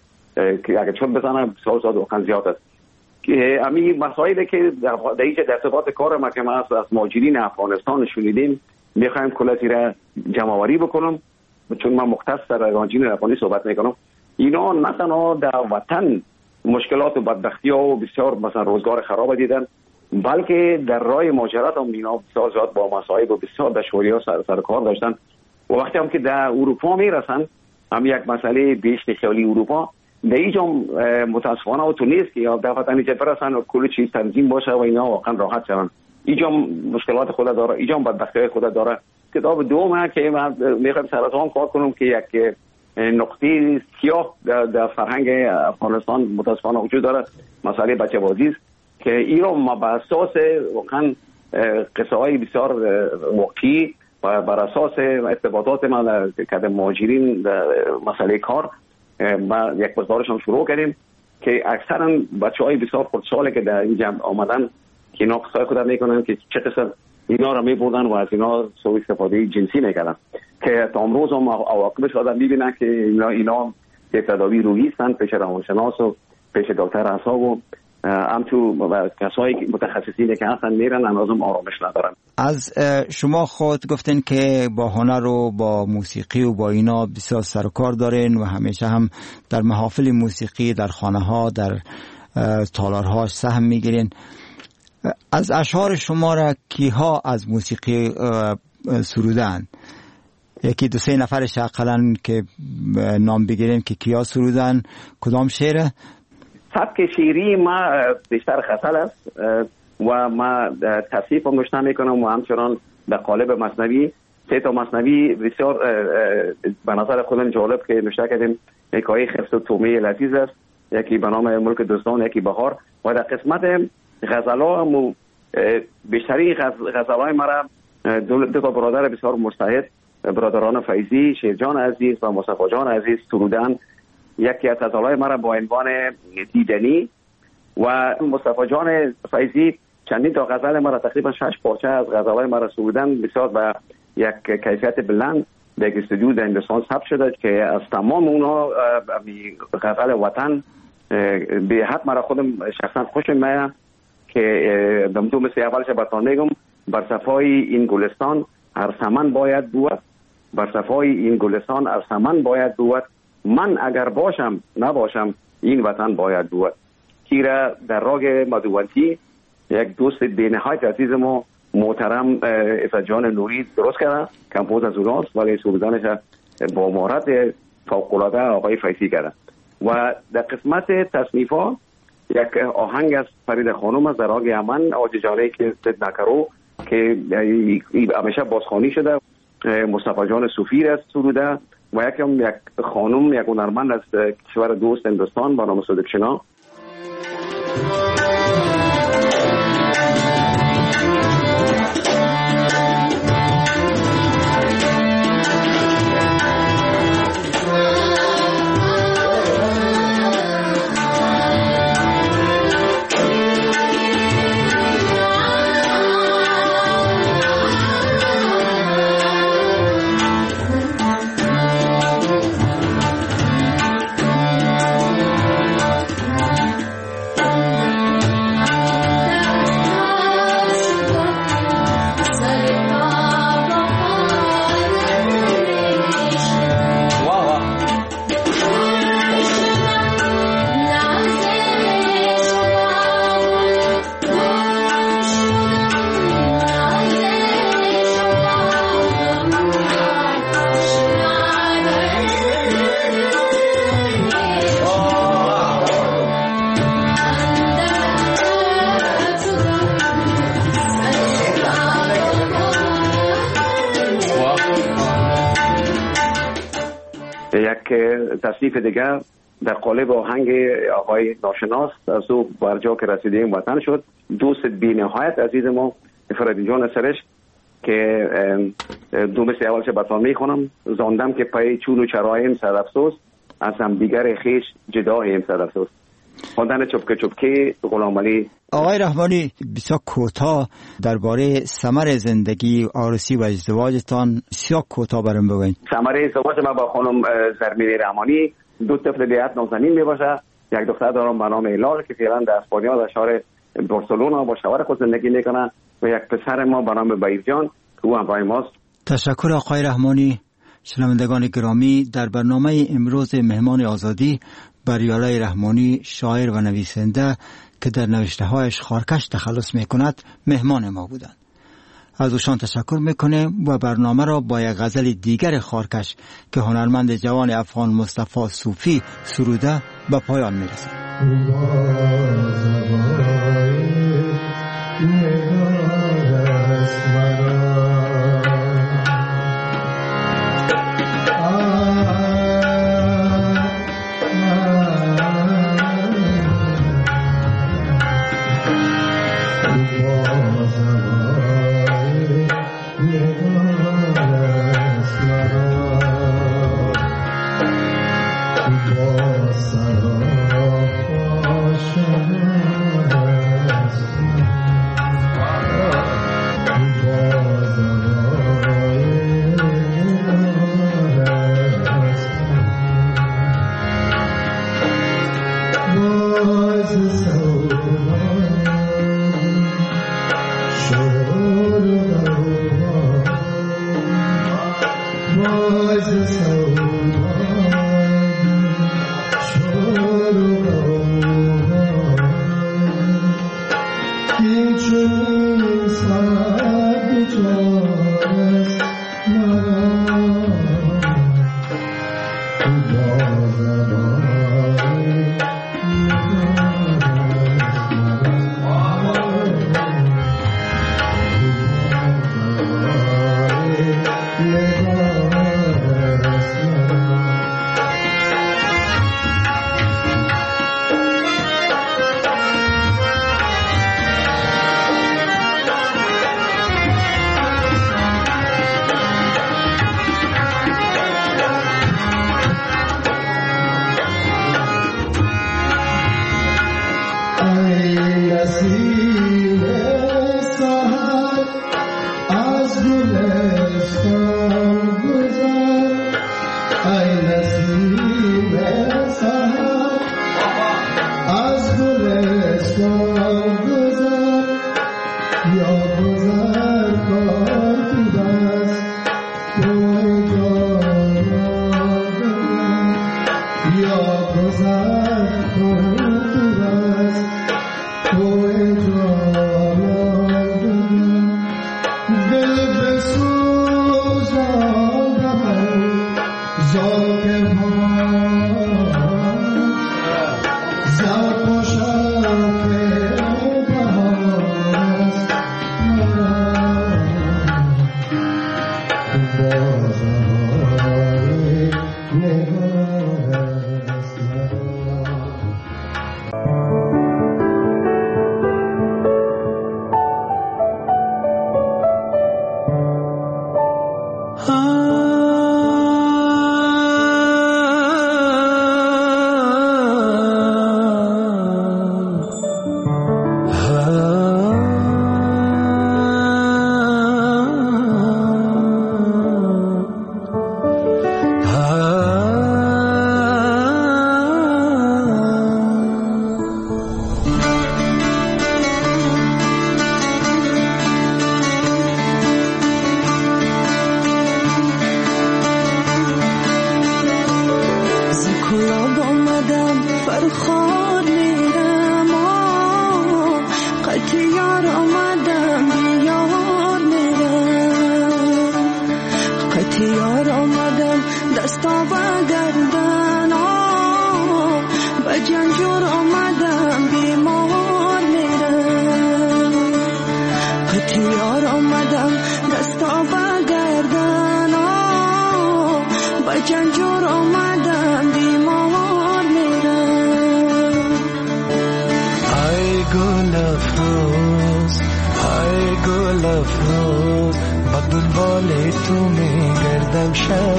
که اگه چون بزنه بسیار زیاد واقعا زیاد است. امی مسائلی که در اینجا در ارتباط کار ما که ما از مهاجرین افغانستان شنیدیم میخوایم کلاتی را جمع آوری بکنم، چون من مختص در مهاجرین افغانی صحبت میکنم. اینا نه تنها در وطن مشکلات و بدبختی و بسیار مثلا روزگار خراب دیدن، بلکه در راه مهاجرت هم اینا بسیار زیاد با مصائب و بسیار دشواری‌ها سر سر کار داشتن. و وقتی هم که در اروپا میرسن هم یک مسئله بیشتر خیالی اروپا در اینجا متاسفانه و تو نیست که یا در وطن اینجا برسن و کل چیز تنظیم باشه و اینا واقعا راحت شون. اینجا مشکلات خود داره، اینجا بدبختی خود داره. کتاب دومه که من میخوام سر از آن کار کنم که یک نقطه سیاه در فرهنگ افغانستان متاسفانه وجود داره، مسئله بچه بازی است که ایران ما بر اساس واقعا قصه های بسیار واقعی و بر اساس ارتباطات ما که مهاجرین مسئله کار ما یک مقدارش هم شروع کردیم که اکثرا بچهای بسیار خردساله که در این جمع آمدن که اینا قصه خود میکنن که چه قصه اینا را میبردن و از اینا سوء استفاده جنسی میکردن که تا امروز هم عواقبش آدم میبینن که اینا اینا که تداوی روحی هستن پیش روانشناس و پیش دکتر اعصاب و همچو کسایی متخصصینی که هستن میرن هنوزم آرامش ندارن. از شما خود گفتین که با هنر و با موسیقی و با اینا بسیار سر و کار دارین و همیشه هم در محافل موسیقی در خانه ها در تالارها سهم میگیرین. از اشعار شما را کیها از موسیقی سرودن؟ یکی دو سه نفرش اقلا که نام بگیرین که کیا سرودن، کدام شعره؟ سبک شعری ما بیشتر غزل است و ما تصنیف هم نوشته میکنم و همچنان به قالب مثنوی. سه تا مثنوی بسیار به نظر خودم جالب که نوشته کردیم. حکایه خفت و تومه لذیذ است، یکی به نام ملک دوستان، یکی بهار. و در قسمت غزل‌ها هم بیشتری غزل‌های مرا دو, دو تا برادر بسیار مجتهد، برادران فیضی، شیرجان عزیز و مصطفی جان عزیز سرودن. یکی از غزل‌های مرا با عنوان دیدنی و مصطفی جان فیضی چندین تا غزل مرا تقریبا شش پارچه از غزل‌های مرا سرودن بسیار و یک کیفیت بلند در استودیو در هندوستان ثبت شده که از تمام اونها غزل وطن به حد مرا خودم شخصا خوش میاد که دمتو مثل اولش براتون میگم بر صفای این گلستان هر سمن باید بود، بر صفای این گلستان هر سمن باید بود، من اگر باشم نباشم این وطن باید بود. کیرا در راگ مدوانتی یک دوست بینهایت عزیز ما محترم عزت جان نوری درست کرده، کمپوز از اوناست ولی سرودانش با مهارت فوق‌العاده آقای فیضی کرده. و در قسمت تصنیفا یک آهنگ از فرید خانم از در راگ امن آججانه که زد نکرو که همیشه بازخوانی شده، مصطفی جان صوفی است سروده و یکم یک خانم یک هنرمند از کشور دوست هندوستان با نام صدقشنا. تصنیف دیگر در قالب آهنگ آقای ناشناس از او بر جا که رسیدیم وطن شد، دوست بی نهایت عزیز ما فرید جان سرش که دو مثل اولش بطان میخونم. زاندم که پای چون و چرایم صد افسوس، از هم دیگر خیش جدایم صد افسوس. خواندن چپکه چپکه غلام علی. آقای رحمانی بسیار کوتاه درباره ثمر زندگی عروسی و ازدواجتان بسیار کوتاه برام بگوین. ثمر ازدواج من با خانم زرمیر رحمانی دو طفل دیت نازنین میباشه. یک دختر دارم به نام ایلار که فعلا در اسپانیا در شهر بارسلونا با شوهر خود زندگی میکنه و یک پسر ما به نام بایرجان که او همراه ماست. تشکر آقای رحمانی. شنوندگان گرامی، در برنامه امروز مهمان آزادی بریالای رحمانی، شاعر و نویسنده که در نوشته هایش خارکش تخلص می کند مهمان ما بودند. از اوشان تشکر میکنیم و برنامه را با یک غزل دیگر خارکش که هنرمند جوان افغان مصطفی صوفی سروده به پایان میرسد. گل افروز میگردم شب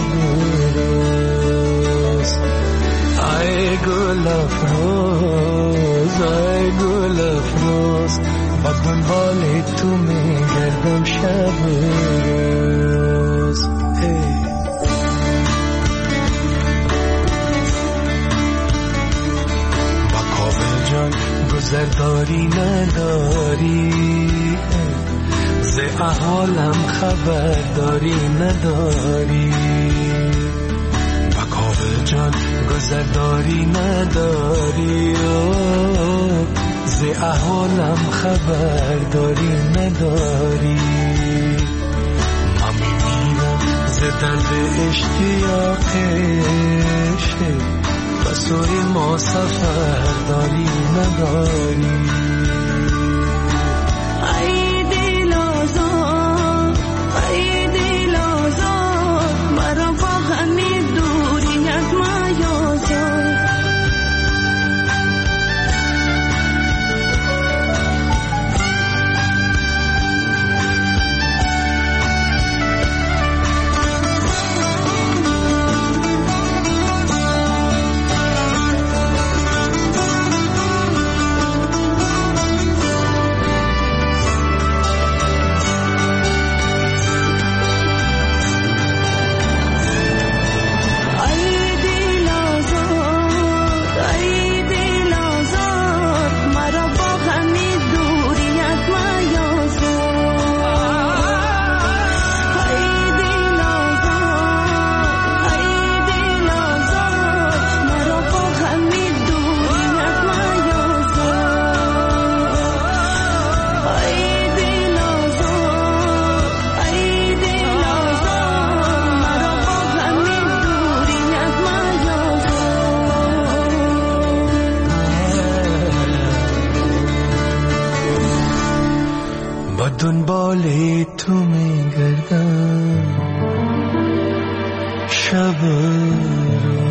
روز. ای گل افروز ای گل افروز با دنبال تو میگردم شب روز. با کابل جان گذر داری نداری، ز احوالم خبر داری نداری. با کابل جان گذر داری نداری، ز احوالم خبر داری نداری. من میمیرم ز درد اشتیاقش، و سوی ما سفر داری نداری. ای دل آزاد ای دل آزاد، مرا با همین دوریت میازاد. دنبال تو میگردم شب روز.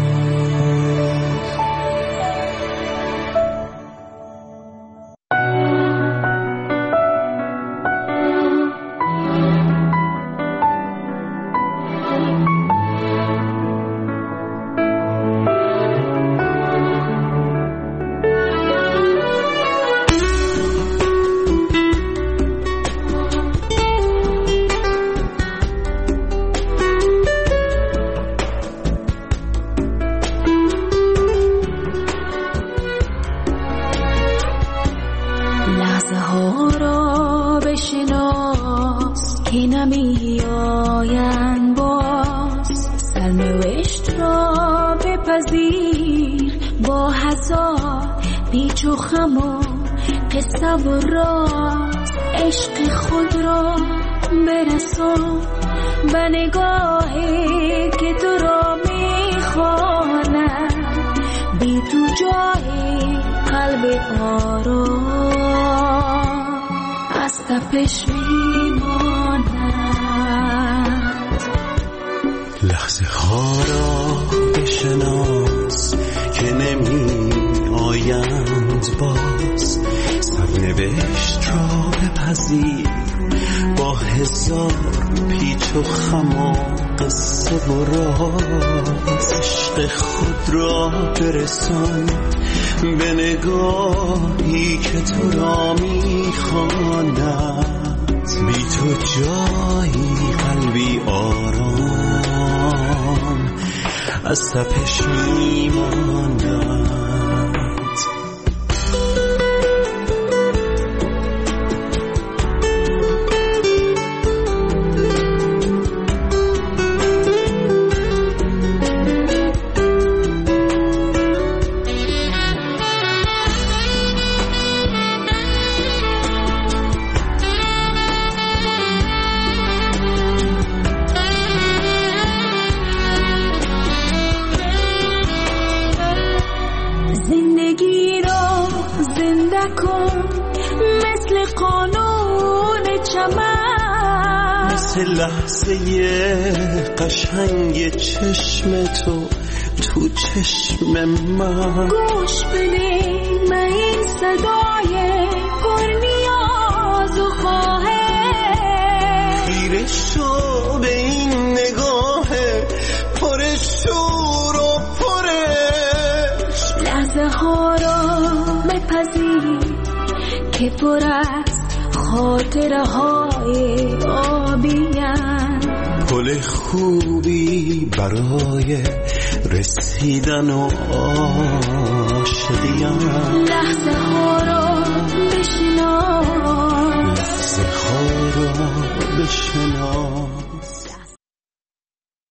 و راز عشق خود را برسان به نگاهی که تو را میخواند. بی تو جای قلب آرام از تپش میماند. لحظه ها را بشناس که نمی آیند باز، سرنوشت را بپذیر با هزار پیچ و خم و قصه و راز. عشق خود را برسان به نگاهی که تو را میخواند. بی تو جایی قلبی آرام از تپش میماند. لحظه قشنگ چشم تو تو چشم من، گوش بده به این صدای پر نیاز و خواهش. خیره شو به این نگاه که پر از خاطره های آبیم، پل خوبی برای رسیدن و عاشقیم. لحظه ها را بشناس، لحظه ها را بشناس.